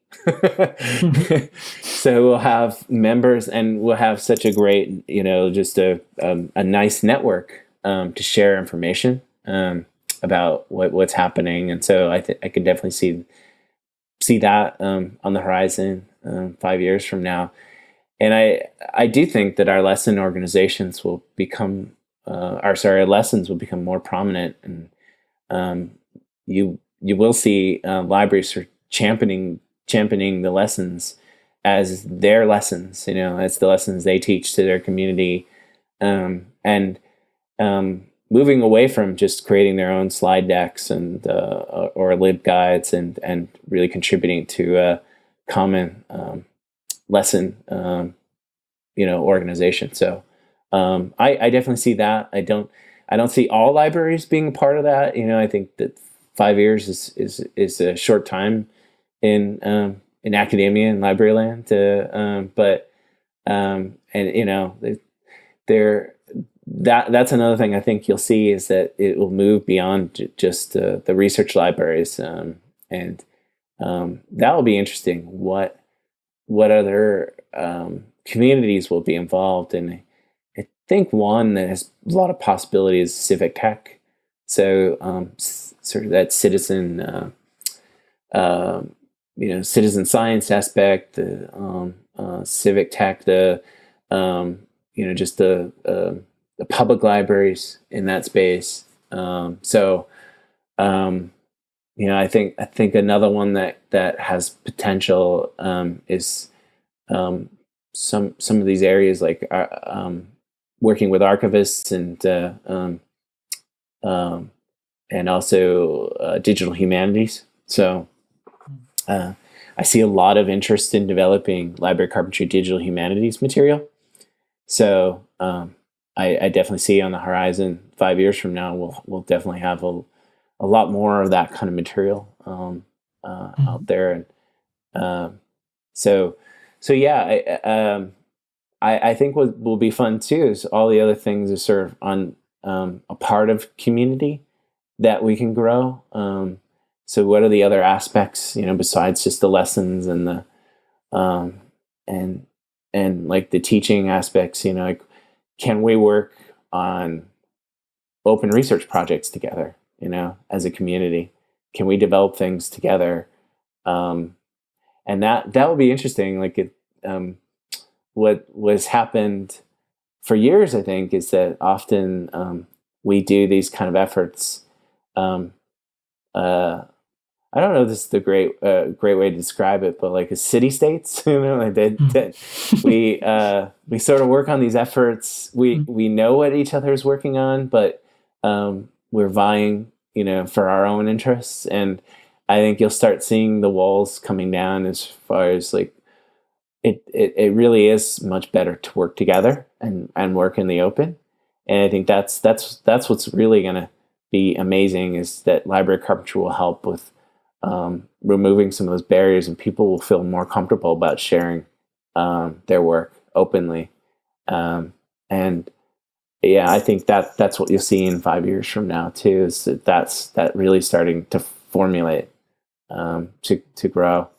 So we'll have members, and we'll have such a great, you know, just a um, a nice network um, to share information um, about what, what's happening. And so I think I can definitely see see that um, on the horizon um, five years from now. and I I do think that our lesson organizations will become, uh, our sorry, our lessons will become more prominent, and um, you you will see uh, libraries are championing championing the lessons as their lessons, you know, as the lessons they teach to their community, um, and um, moving away from just creating their own slide decks and uh, or libguides, and and really contributing to a common um, lesson, um, you know, organization. So um, I, I definitely see that. I don't I don't see all libraries being a part of that. You know, I think that five years is is is a short time in um, in academia and library land. To, um, but um, and you know, there that that's another thing I think you'll see, is that it will move beyond j- just uh, the research libraries, um, and um, that will be interesting. What what other um, communities will be involved? And I think one that has a lot of possibilities is civic tech. So um, s- sort of that citizen, uh, uh, you know, citizen science aspect, the um, uh, civic tech, the um, you know, just the uh, the public libraries in that space. Um, so um, you know, I think I think another one that that has potential um, is um, some some of these areas, like uh, um, working with archivists, and uh, um, um, and also uh, digital humanities. So uh, I see a lot of interest in developing library carpentry digital humanities material. So um, I, I definitely see on the horizon, five years from now, we'll we'll definitely have a a lot more of that kind of material um, uh, out Mhm. there. And um, so so yeah, I, um, I, I think what will be fun too is all the other things are sort of on um, a part of community that we can grow. Um, so what are the other aspects, you know, besides just the lessons and the um, and and like the teaching aspects? You know, like, can we work on open research projects together? You know, as a community, can we develop things together? Um, and that that would be interesting. Like it, um, what was happened for years, I think, is that often um, we do these kind of efforts. Um, uh, I don't know if this is the great uh, great way to describe it, but like a city states, you know, like that, that we uh, we sort of work on these efforts. We Mhm. we know what each other is working on, but um, we're vying, you know, for our own interests. And I think you'll start seeing the walls coming down, as far as like it, it, it really is much better to work together and, and work in the open. And I think that's that's that's what's really going to be amazing, is that library carpentry will help with um, removing some of those barriers, and people will feel more comfortable about sharing um, their work openly. Um, and yeah, I think that that's what you'll see in five years from now too. Is that that's that really starting to formulate, um, to to grow.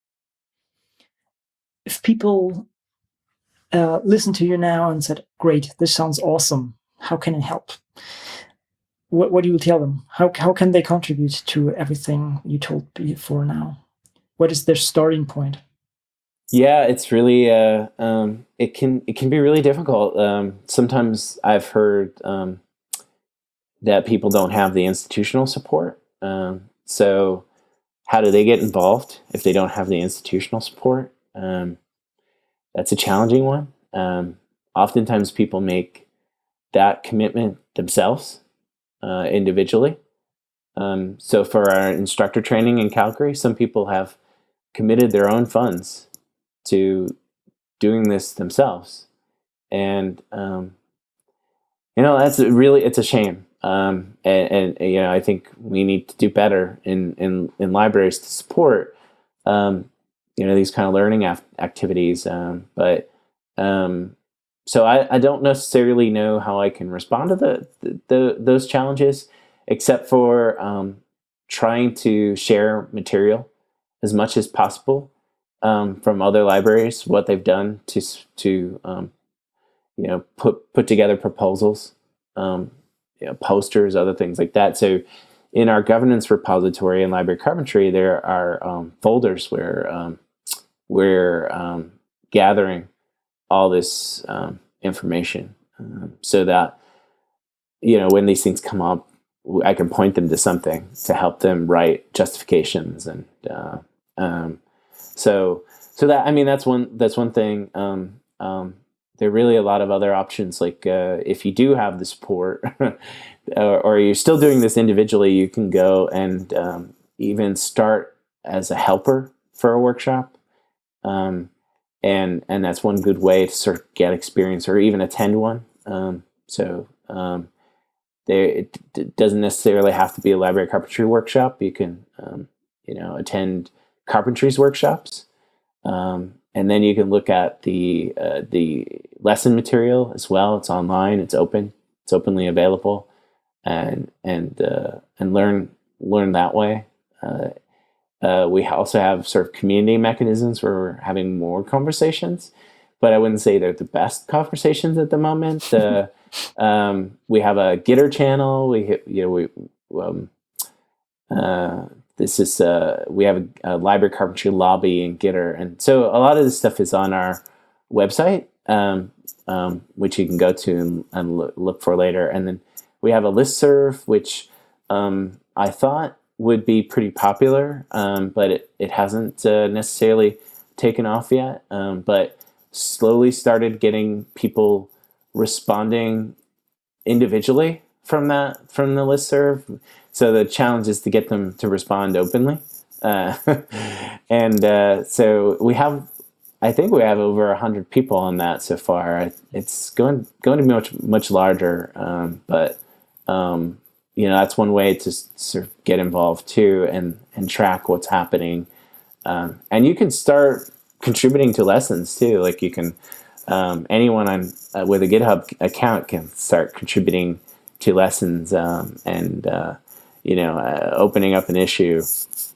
If people uh, listen to you now and said, "Great, this sounds awesome. How can I help?" What, what do you tell them? How how can they contribute to everything you told before now? What is their starting point? Yeah, it's really uh, um, it can it can be really difficult. Um, sometimes I've heard um, that people don't have the institutional support. Um, so how do they get involved if they don't have the institutional support? Um, that's a challenging one. Um, oftentimes, people make that commitment themselves, uh, individually. Um, so for our instructor training in Calgary, some people have committed their own funds to doing this themselves. And um, you know, that's a really, it's a shame. Um, and, and you know, I think we need to do better in in, in libraries to support um, you know, these kind of learning af- activities. Um, but um, so I, I don't necessarily know how I can respond to the, the, the those challenges, except for um, trying to share material as much as possible um, from other libraries, what they've done to to um, you know, put put together proposals, um, you know, posters, other things like that. So in our governance repository in library carpentry, there are um, folders where um, we're um, gathering all this um, information, um, so that, you know, when these things come up, I can point them to something to help them write justifications. And uh, um, so so that, I mean, that's one that's one thing. Um, um, there are really a lot of other options. Like uh, if you do have the support, or, or you're still doing this individually, you can go and um, even start as a helper for a workshop. Um, and and that's one good way to sort of get experience or even attend one. Um, so um, there, it d- doesn't necessarily have to be a library carpentry workshop. You can um, you know attend carpentries workshops, um, and then you can look at the uh, the lesson material as well. It's online. It's open. It's openly available, and and uh, and learn learn that way. Uh, Uh, we also have sort of community mechanisms where we're having more conversations, but I wouldn't say they're the best conversations at the moment. Uh, um, we have a Gitter channel. We, you know, we um, uh, this is uh, we have a, a library carpentry lobby in Gitter, and so a lot of this stuff is on our website, um, um, which you can go to and, and look, look for later. And then we have a listserv, which um, I thought would be pretty popular, um, but it, it hasn't uh, necessarily taken off yet, um, but slowly started getting people responding individually from that from the listserv. So the challenge is to get them to respond openly. Uh, and uh, so we have, I think we have over a hundred people on that so far. It's going going to be much much larger, um, but um, you know, that's one way to sort of get involved too, and and track what's happening. Um, and you can start contributing to lessons too. Like you can, um, anyone on uh, with a GitHub account can start contributing to lessons, um, and uh, you know, uh, opening up an issue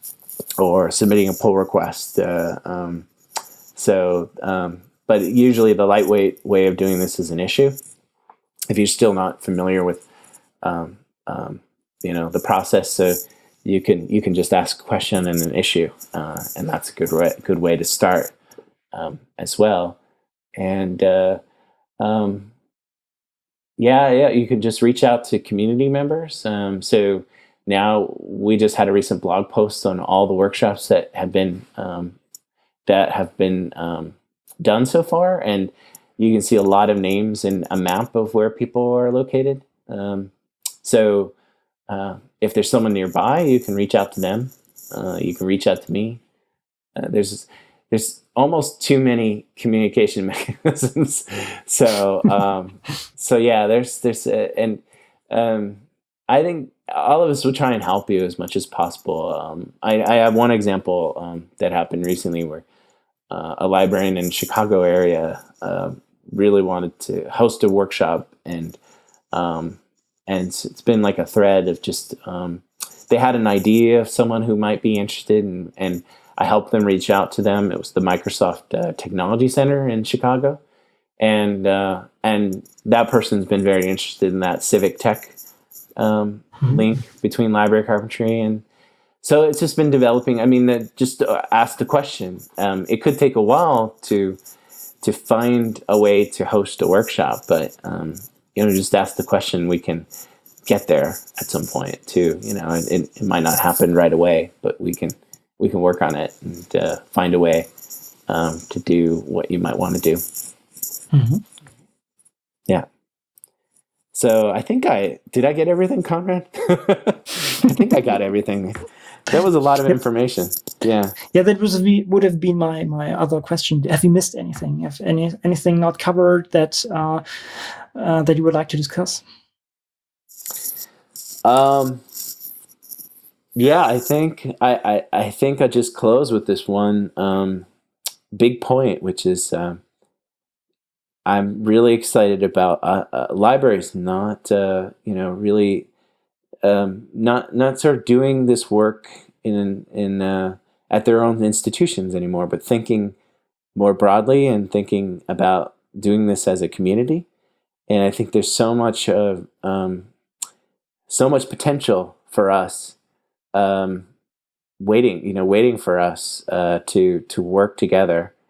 or submitting a pull request. Uh, um, so, um, but usually the lightweight way of doing this is an issue. If you're still not familiar with um, um, you know, the process, so you can you can just ask a question and an issue, uh, and that's a good way, good way to start, um, as well. And uh, um, yeah, yeah, you can just reach out to community members. Um, so now we just had a recent blog post on all the workshops that have been um, that have been um, done so far, and you can see a lot of names and a map of where people are located. Um, so uh, if there's someone nearby, you can reach out to them. Uh, you can reach out to me. Uh, there's there's almost too many communication mechanisms. so um, so yeah, there's there's uh, and um, I think all of us will try and help you as much as possible. Um, I, I have one example um, that happened recently where uh, a librarian in Chicago area uh, really wanted to host a workshop, and um, and it's been like a thread of just um, they had an idea of someone who might be interested, and, and I helped them reach out to them. It was the Microsoft uh, Technology Center in Chicago, and uh, and that person's been very interested in that civic tech um, mm-hmm. link between library carpentry, and so it's just been developing. I mean, that just uh, ask the question. Um, it could take a while to to find a way to host a workshop, but um, you know, just ask the question. We can get there at some point too. You know, it, it might not happen right away, but we can we can work on it and uh, find a way um, to do what you might want to do. Mm-hmm. Yeah. So I think I did. I get everything, Conrad? I think I got everything. That was a lot of information. Yeah. Yeah, that was would have been my my other question. Have you missed anything? Have any anything not covered that uh, uh, that you would like to discuss? Um. Yeah, I think I, I, I think I just close with this one um, big point, which is uh, I'm really excited about uh, uh, libraries not uh, you know really um, not not sort of doing this work in in uh, at their own institutions anymore, but thinking more broadly and thinking about doing this as a community. And I think there's so much of um, so much potential for us. Um, waiting, you know, waiting for us uh, to to work together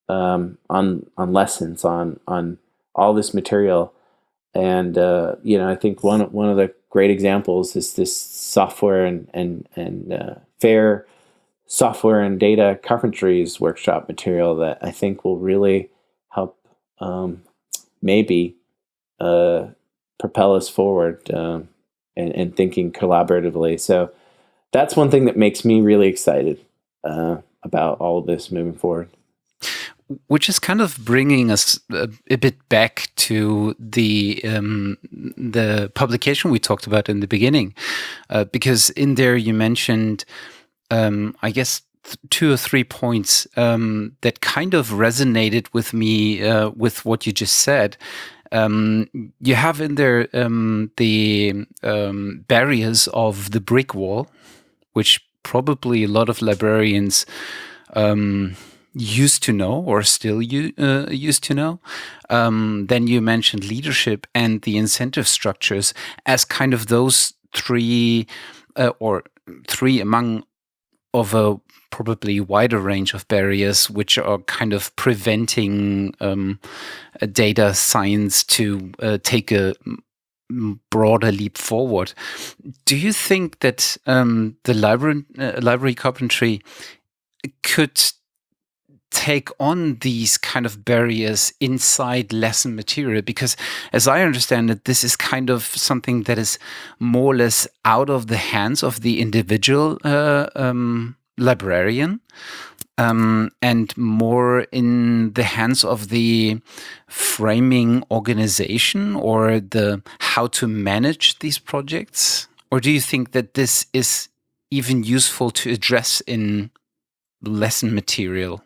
um, on on lessons on on all this material. And uh, you know, I think one one of the great examples is this software and and and uh, fair software and data carpentries workshop material that I think will really help, um, maybe uh, propel us forward, um, and, and thinking collaboratively. So that's one thing that makes me really excited uh, about all of this moving forward. Which is kind of bringing us a, a bit back to the um, the publication we talked about in the beginning, uh, because in there you mentioned, um, I guess, th- two or three points um, that kind of resonated with me uh, with what you just said. Um, you have in there um, the um, barriers of the brick wall, which probably a lot of librarians um, used to know or still u- uh, used to know. Um, then you mentioned leadership and the incentive structures as kind of those three uh, or three among of a probably wider range of barriers which are kind of preventing um, uh, data science to uh, take a m- broader leap forward. Do you think that um, the library uh, library carpentry could take on these kind of barriers inside lesson material? Because as I understand it, this is kind of something that is more or less out of the hands of the individual uh, um, librarian, um, and more in the hands of the framing organization or the how to manage these projects. Or do you think that this is even useful to address in lesson material?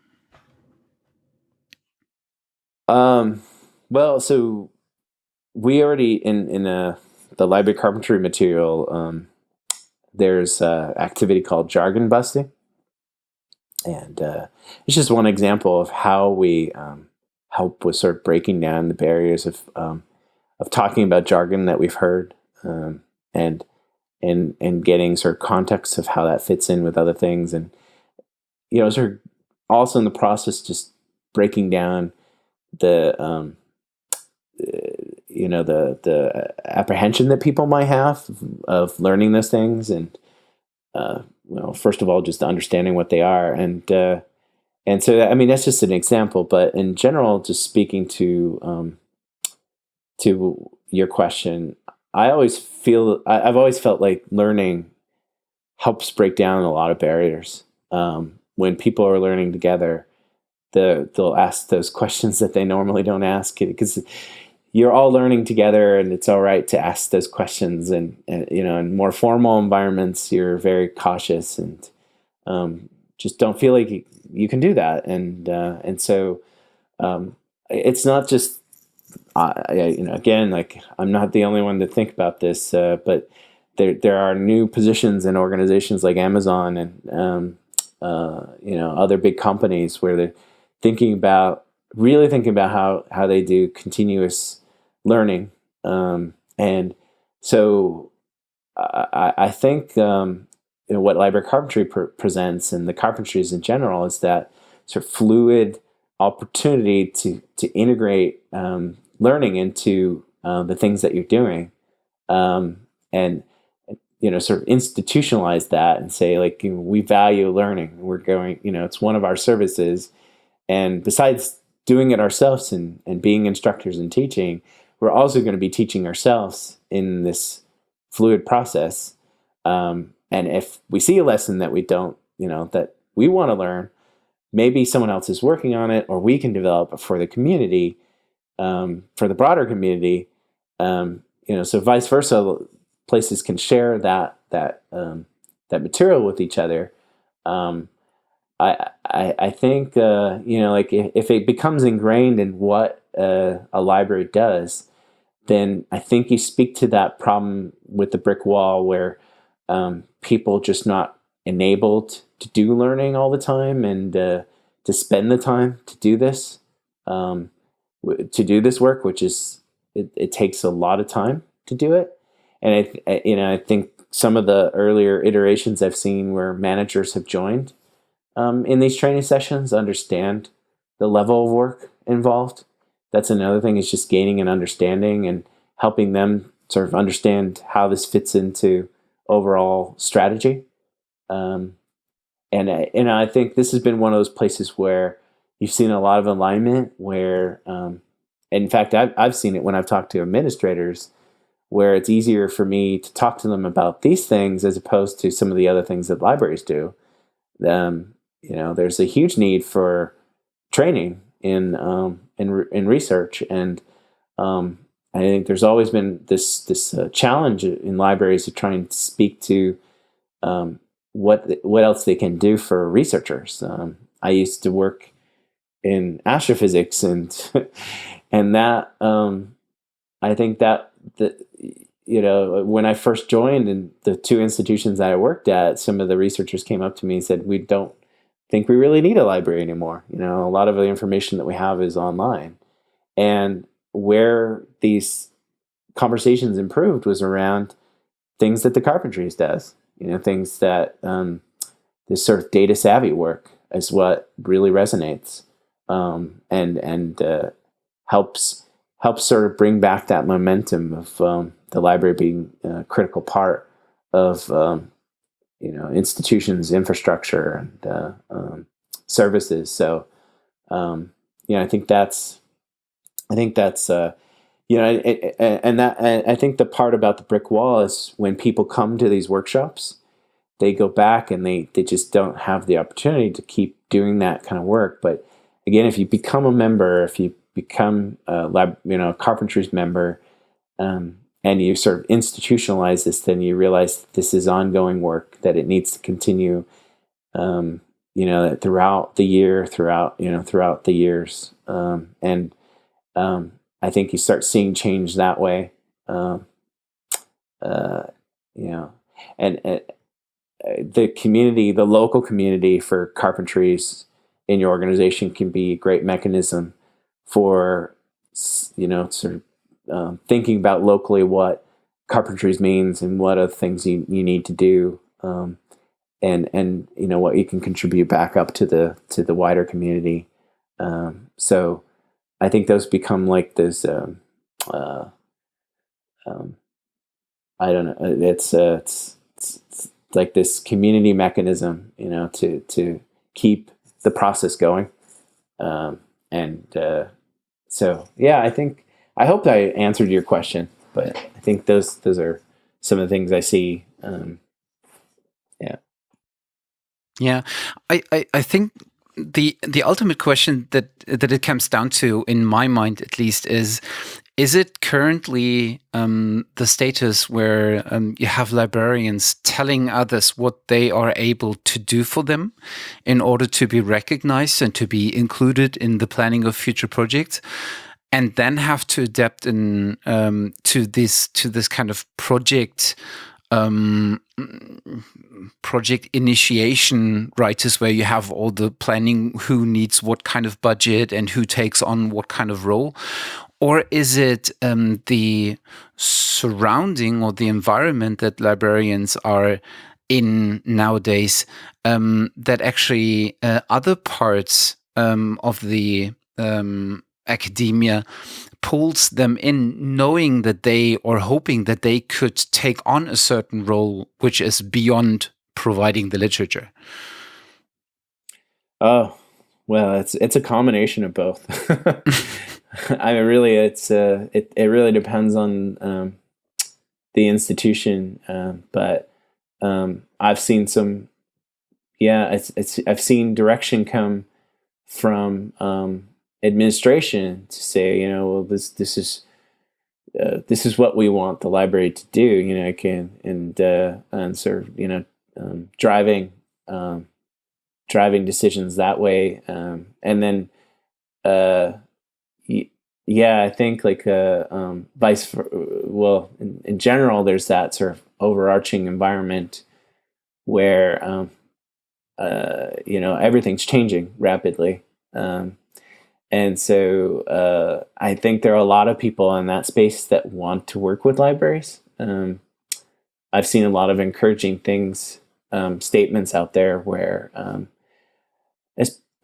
Um, well, so we already in in uh, the library carpentry material. Um, there's an activity called jargon busting, and uh, it's just one example of how we um, help with sort of breaking down the barriers of um, of talking about jargon that we've heard, um, and and and getting sort of context of how that fits in with other things, and you know, sort of also in the process just breaking down the um, you know the the apprehension that people might have of learning those things, and uh, well, first of all, just understanding what they are, and uh, and so I mean that's just an example, but in general, just speaking to um, to your question, I always feel I, I've always felt like learning helps break down a lot of barriers. Um, when people are learning together, the they'll ask those questions that they normally don't ask, because you're all learning together, and it's all right to ask those questions. And, and you know, in more formal environments, you're very cautious and um, just don't feel like you, you can do that. And uh, and so um, it's not just uh, you know, again, like I'm not the only one to think about this, uh, but there there are new positions in organizations like Amazon and um, uh, you know, other big companies where they're thinking about really thinking about how how they do continuous learning, um, and so I, I think um, you know, what library carpentry pr- presents, and the carpentries in general, is that sort of fluid opportunity to to integrate um, learning into uh, the things that you're doing, um, and you know, sort of institutionalize that and say, like, you know, we value learning. We're going, you know, it's one of our services, and besides doing it ourselves and, and being instructors and teaching, we're also going to be teaching ourselves in this fluid process. Um, and if we see a lesson that we don't, you know, that we want to learn, maybe someone else is working on it, or we can develop it for the community, um, for the broader community. Um, you know, so vice versa, places can share that that um, that material with each other. Um, I, I I think uh, you know, like if, if it becomes ingrained in what uh, a library does, then I think you speak to that problem with the brick wall, where um, people just not enabled to do learning all the time, and uh, to spend the time to do this, um, w- to do this work, which is it, it takes a lot of time to do it. And I, I you know, I think some of the earlier iterations I've seen where managers have joined Um, in these training sessions understand the level of work involved. That's another thing, is just gaining an understanding and helping them sort of understand how this fits into overall strategy. Um, and, I, and I think this has been one of those places where you've seen a lot of alignment where, um, in fact, I've, I've seen it when I've talked to administrators, where it's easier for me to talk to them about these things as opposed to some of the other things that libraries do. Um, you know, there's a huge need for training in um, in in research, and um, I think there's always been this this uh, challenge in libraries to try and speak to um, what what else they can do for researchers. Um, I used to work in astrophysics, and and that um, I think that the you know when I first joined in the two institutions that I worked at, some of the researchers came up to me and said, "We don't think we really need a library anymore. You know, a lot of the information that we have is online." And where these conversations improved was around things that the Carpentries does. You know, things that um, this sort of data savvy work is what really resonates, um, and and uh, helps helps sort of bring back that momentum of um, the library being a critical part of um, you know institutions, infrastructure, and uh, um, services. So um, you know, I think that's I think that's uh, you know, it, it, and that and I think the part about the brick wall is when people come to these workshops, they go back and they they just don't have the opportunity to keep doing that kind of work. But again, if you become a member, if you become a lab, you know, a Carpentries member, um, and you sort of institutionalize this, then you realize that this is ongoing work, that it needs to continue, um, you know, throughout the year, throughout, you know, throughout the years. Um, and um, I think you start seeing change that way, um, uh, you know, and, and the community, the local community for Carpentries in your organization can be a great mechanism for, you know, sort of um, thinking about locally what Carpentries means and what other things you, you need to do, um, and and you know what you can contribute back up to the to the wider community. Um, so I think those become like this. Um, uh, um, I don't know. It's, uh, it's it's it's like this community mechanism, you know, to to keep the process going. Um, and uh, so, yeah, I think I hope I answered your question, but I think those those are some of the things I see. Um, yeah, yeah. I, I I think the the ultimate question that that it comes down to, in my mind at least, is is it currently um, the status where um, you have librarians telling others what they are able to do for them in order to be recognized and to be included in the planning of future projects, and then have to adapt in um, to this to this kind of project um, project initiation writers, where you have all the planning, who needs what kind of budget and who takes on what kind of role? Or is it um, the surrounding or the environment that librarians are in nowadays, um, that actually uh, other parts um, of the um, academia pulls them in, knowing that they, or hoping that they could take on a certain role which is beyond providing the literature? Oh, well, it's it's a combination of both. I mean, really, it's uh, it it really depends on um, the institution, uh, but um, I've seen some, yeah, it's it's I've seen direction come from um, administration to say, you know, well, this this is uh, this is what we want the library to do, you know, can and uh, and sort of, you know, um, driving um, driving decisions that way, um, and then. Uh, Yeah, I think like uh, um, vice. Well, in, in general, there's that sort of overarching environment where um, uh, you know everything's changing rapidly, um, and so uh, I think there are a lot of people in that space that want to work with libraries. Um, I've seen a lot of encouraging things, um, statements out there where, um,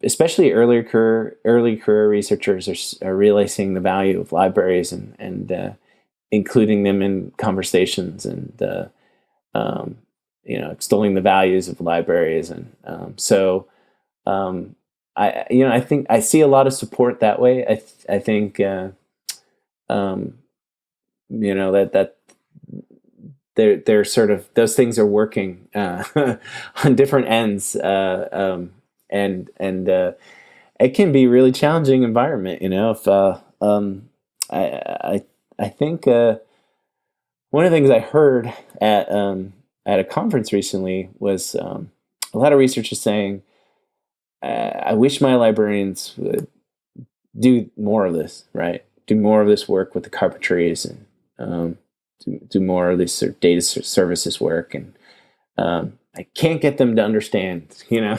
especially earlier career, early career researchers are, are realizing the value of libraries and, and uh, including them in conversations and, uh, um, you know, extolling the values of libraries. And um, so, um, I, you know, I think I see a lot of support that way. I, th- I think, uh, um, you know, that, that they're, they're sort of, those things are working uh, on different ends. Uh, um, and, and uh, it can be a really challenging environment, you know, if, uh, um, I, I, I think uh, one of the things I heard at, um, at a conference recently was um, a lot of researchers saying, I wish my librarians would do more of this, right? Do more of this work with the carpentries and um, do, do more of this sort of data services work. And um, I can't get them to understand, you know?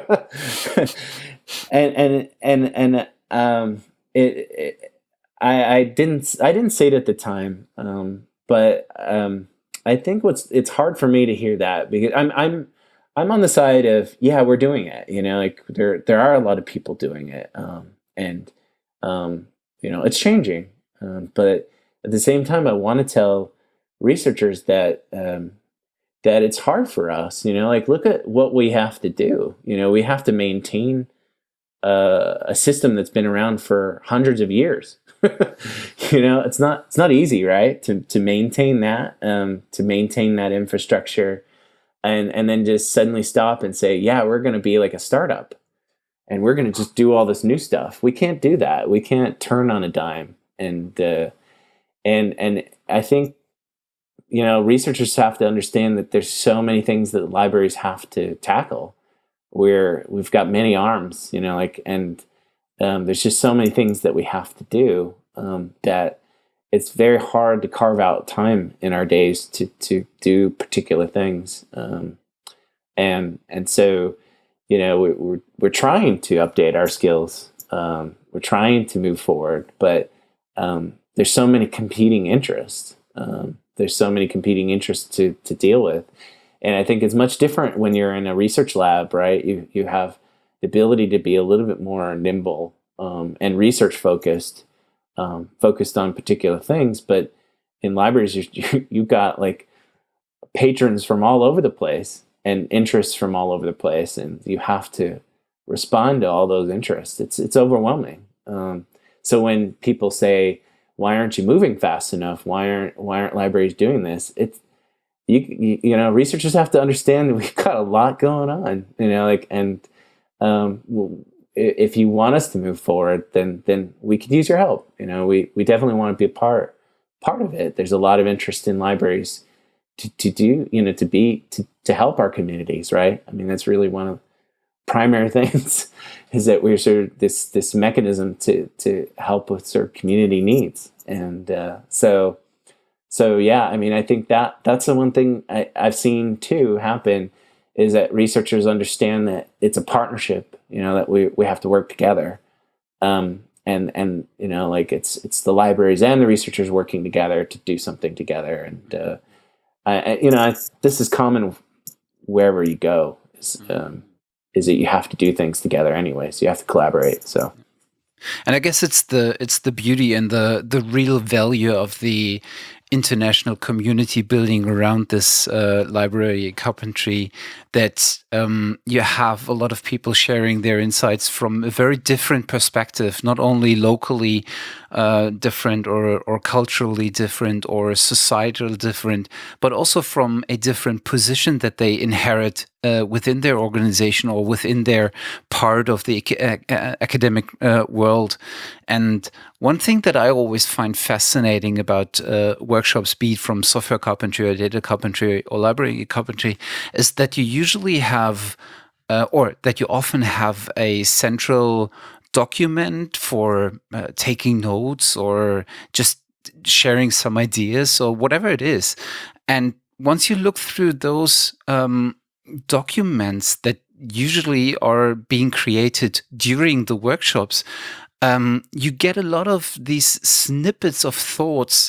and, and, and, and um, it, it I, I didn't, I didn't say it at the time. Um, but um, I think what's, it's hard for me to hear that because I'm, I'm, I'm on the side of, yeah, we're doing it, you know, like there, there are a lot of people doing it. Um, and, um, you know, it's changing. Um, but at the same time, I want to tell researchers that, um, that it's hard for us, you know, like look at what we have to do. You know, we have to maintain uh, a system that's been around for hundreds of years. You know, it's not, it's not easy, right? To, to maintain that, um, to maintain that infrastructure. And and then just suddenly stop and say, yeah, we're going to be like a startup and we're going to just do all this new stuff. We can't do that. We can't turn on a dime. And uh, and and I think, you know, researchers have to understand that there's so many things that libraries have to tackle. Where we've got many arms, you know, like, and um, there's just so many things that we have to do um, that it's very hard to carve out time in our days to to do particular things, um, and and so, you know, we're we're, we're trying to update our skills. Um, we're trying to move forward, but um, there's so many competing interests. Um, there's so many competing interests to to deal with, and I think it's much different when you're in a research lab, right? You you have the ability to be a little bit more nimble um, and research focused. Um, focused on particular things, but in libraries, you, you, you've got like patrons from all over the place and interests from all over the place, and you have to respond to all those interests. It's it's overwhelming. Um, so when people say, "Why aren't you moving fast enough? Why aren't why aren't libraries doing this?" It's you you, you know, researchers have to understand that we've got a lot going on. You know, like and um, well, if you want us to move forward, then then we could use your help. You know, we we definitely want to be a part part of it. There's a lot of interest in libraries to, to do, you know, to be to, to help our communities, right? I mean, that's really one of the primary things is that we're sort of this this mechanism to to help with sort of community needs. And uh, so so yeah, I mean, I think that that's the one thing I, I've seen too happen is that researchers understand that it's a partnership, you know, that we, we have to work together. Um, and, and, you know, like it's, it's the libraries and the researchers working together to do something together. And, uh, I, I, you know, I, this is common wherever you go is, um, is that you have to do things together anyway. So you have to collaborate. So. And I guess it's the, it's the beauty and the, the real value of the international community building around this uh, library carpentry that um, you have a lot of people sharing their insights from a very different perspective, not only locally uh, different or, or culturally different or societal different, but also from a different position that they inherit uh, within their organization or within their part of the uh, academic uh, world. And one thing that I always find fascinating about uh, workshops, be it from software carpentry or data carpentry or library carpentry, is that you usually have, uh, or that you often have a central document for uh, taking notes or just sharing some ideas or whatever it is. And once you look through those um, documents that usually are being created during the workshops, Um, you get a lot of these snippets of thoughts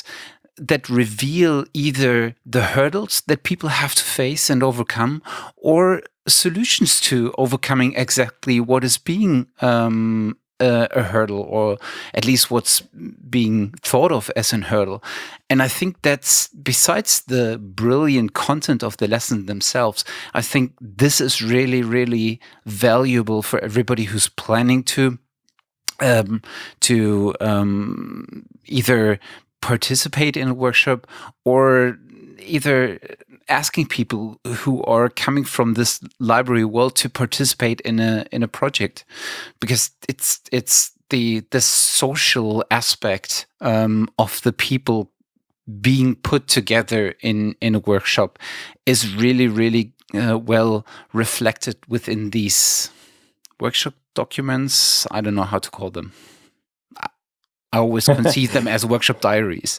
that reveal either the hurdles that people have to face and overcome, or solutions to overcoming exactly what is being um, a, a hurdle, or at least what's being thought of as an hurdle. And I think that's, besides the brilliant content of the lesson themselves, I think this is really, really valuable for everybody who's planning to um, to um, either participate in a workshop, or either asking people who are coming from this library world to participate in a in a project, because it's it's the the social aspect um, of the people being put together in in a workshop is really really uh, well reflected within these workshop documents. I don't know how to call them. I, I always conceive them as workshop diaries.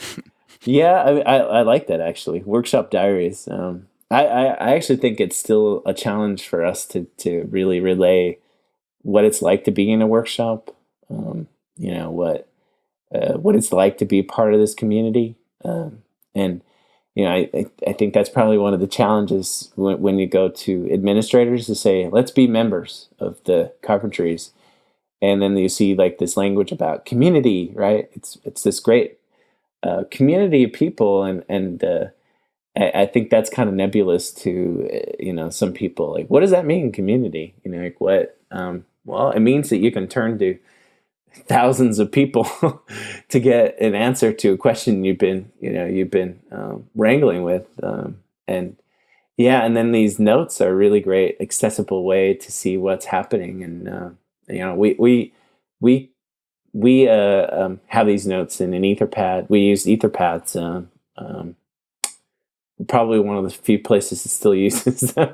Yeah, I, I I like that actually. Workshop diaries. Um, I, I I actually think it's still a challenge for us to to really relay what it's like to be in a workshop. Um, you know what uh, what it's like to be part of this community, um, and you know I, I I think that's probably one of the challenges when when you go to administrators to say, let's be members of the Carpentries, and then you see like this language about community, right? It's it's this great Uh, community of people, and and uh, I, I think that's kind of nebulous to uh, you know some people. Like, what does that mean, community? You know, like what? Um, well, it means that you can turn to thousands of people to get an answer to a question you've been you know you've been um, wrangling with, um, and yeah, and then these notes are a really great accessible way to see what's happening, and uh, you know we we we. We uh, um, have these notes in an Etherpad. We use Etherpads. Um, um, probably one of the few places that still uses them.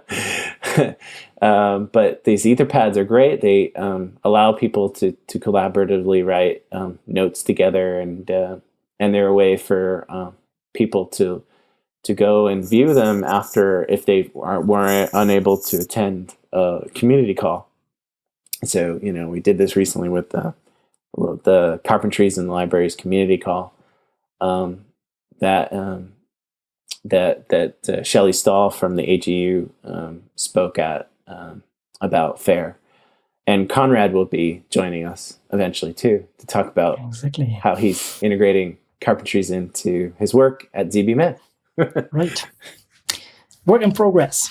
um, but these Etherpads are great. They um, allow people to to collaboratively write um, notes together, and uh, and they're a way for um, people to to go and view them after if they are, weren't unable to attend a community call. So you know we did this recently with the. the Carpentries and the Libraries community call um, that um, that that uh, Shelley Stahl from the A G U um, spoke at um, about FAIR, and Conrad will be joining us eventually too to talk about exactly how he's integrating Carpentries into his work at Z B Med. Right. Work in progress.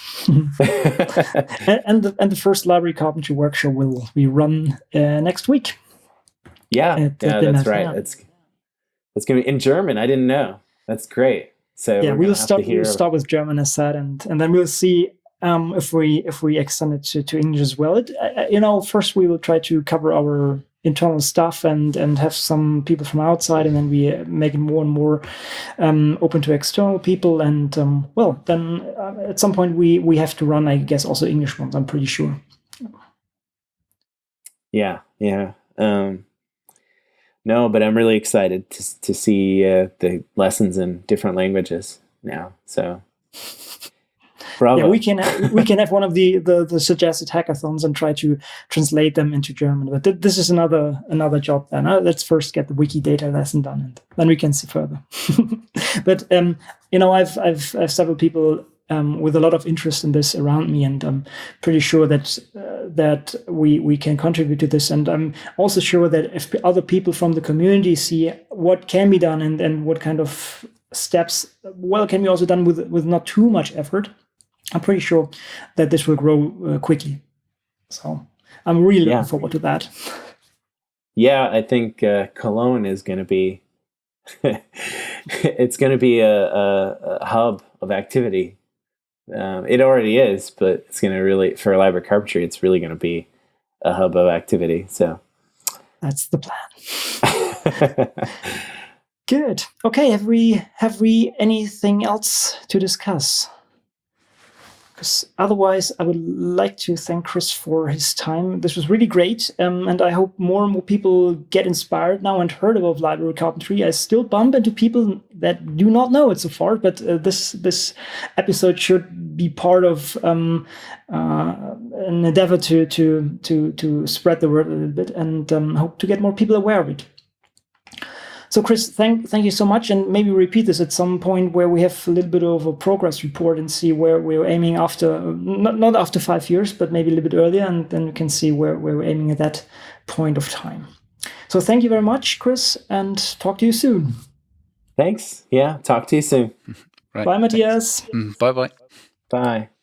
and, and the and the first library carpentry workshop will be run uh, next week. Yeah, At, yeah, at that's N F, right. yeah. It's it's gonna be in German. I didn't know. That's great. So yeah, we'll start. We'll start with German, as said, and and then we'll see um, if we if we extend it to, to English as well. It, uh, you know, first we will try to cover our internal stuff and and have some people from outside, and then we make it more and more um, open to external people. And um, well, then uh, at some point we we have to run, I guess, also English ones. I'm pretty sure. Yeah, yeah. Um, No, but I'm really excited to to see uh, the lessons in different languages now. So, bravo! Yeah, we can we can have one of the, the the suggested hackathons and try to translate them into German. But th- this is another another job. Then uh, let's first get the Wikidata lesson done, and then we can see further. But um, you know, I've I've I've several people um, with a lot of interest in this around me, and I'm pretty sure that uh, that we we can contribute to this. And I'm also sure that if other people from the community see what can be done and, and what kind of steps well can be also done with with not too much effort, I'm pretty sure that this will grow uh, quickly. So I'm really looking Yeah. forward to that. Yeah, I think uh, Cologne is going to be it's going to be a, a, a hub of activity. Um, it already is, but it's going to really, for library carpentry, it's really going to be a hub of activity. So That's the plan. Good. Okay. Have we have we anything else to discuss? Because otherwise, I would like to thank Chris for his time. This was really great, um, and I hope more and more people get inspired now and heard about library carpentry. I still bump into people that do not know it so far, but uh, this this episode should be part of um, uh, an endeavor to to to to spread the word a little bit, and um, hope to get more people aware of it. So, Chris, thank thank you so much, and maybe repeat this at some point where we have a little bit of a progress report and see where we're aiming after, not not after five years, but maybe a little bit earlier, and then we can see where, where we're aiming at that point of time. So, thank you very much, Chris, and talk to you soon. Thanks. Yeah, talk to you soon. Right. Bye, Matthias. Mm, bye bye. Bye.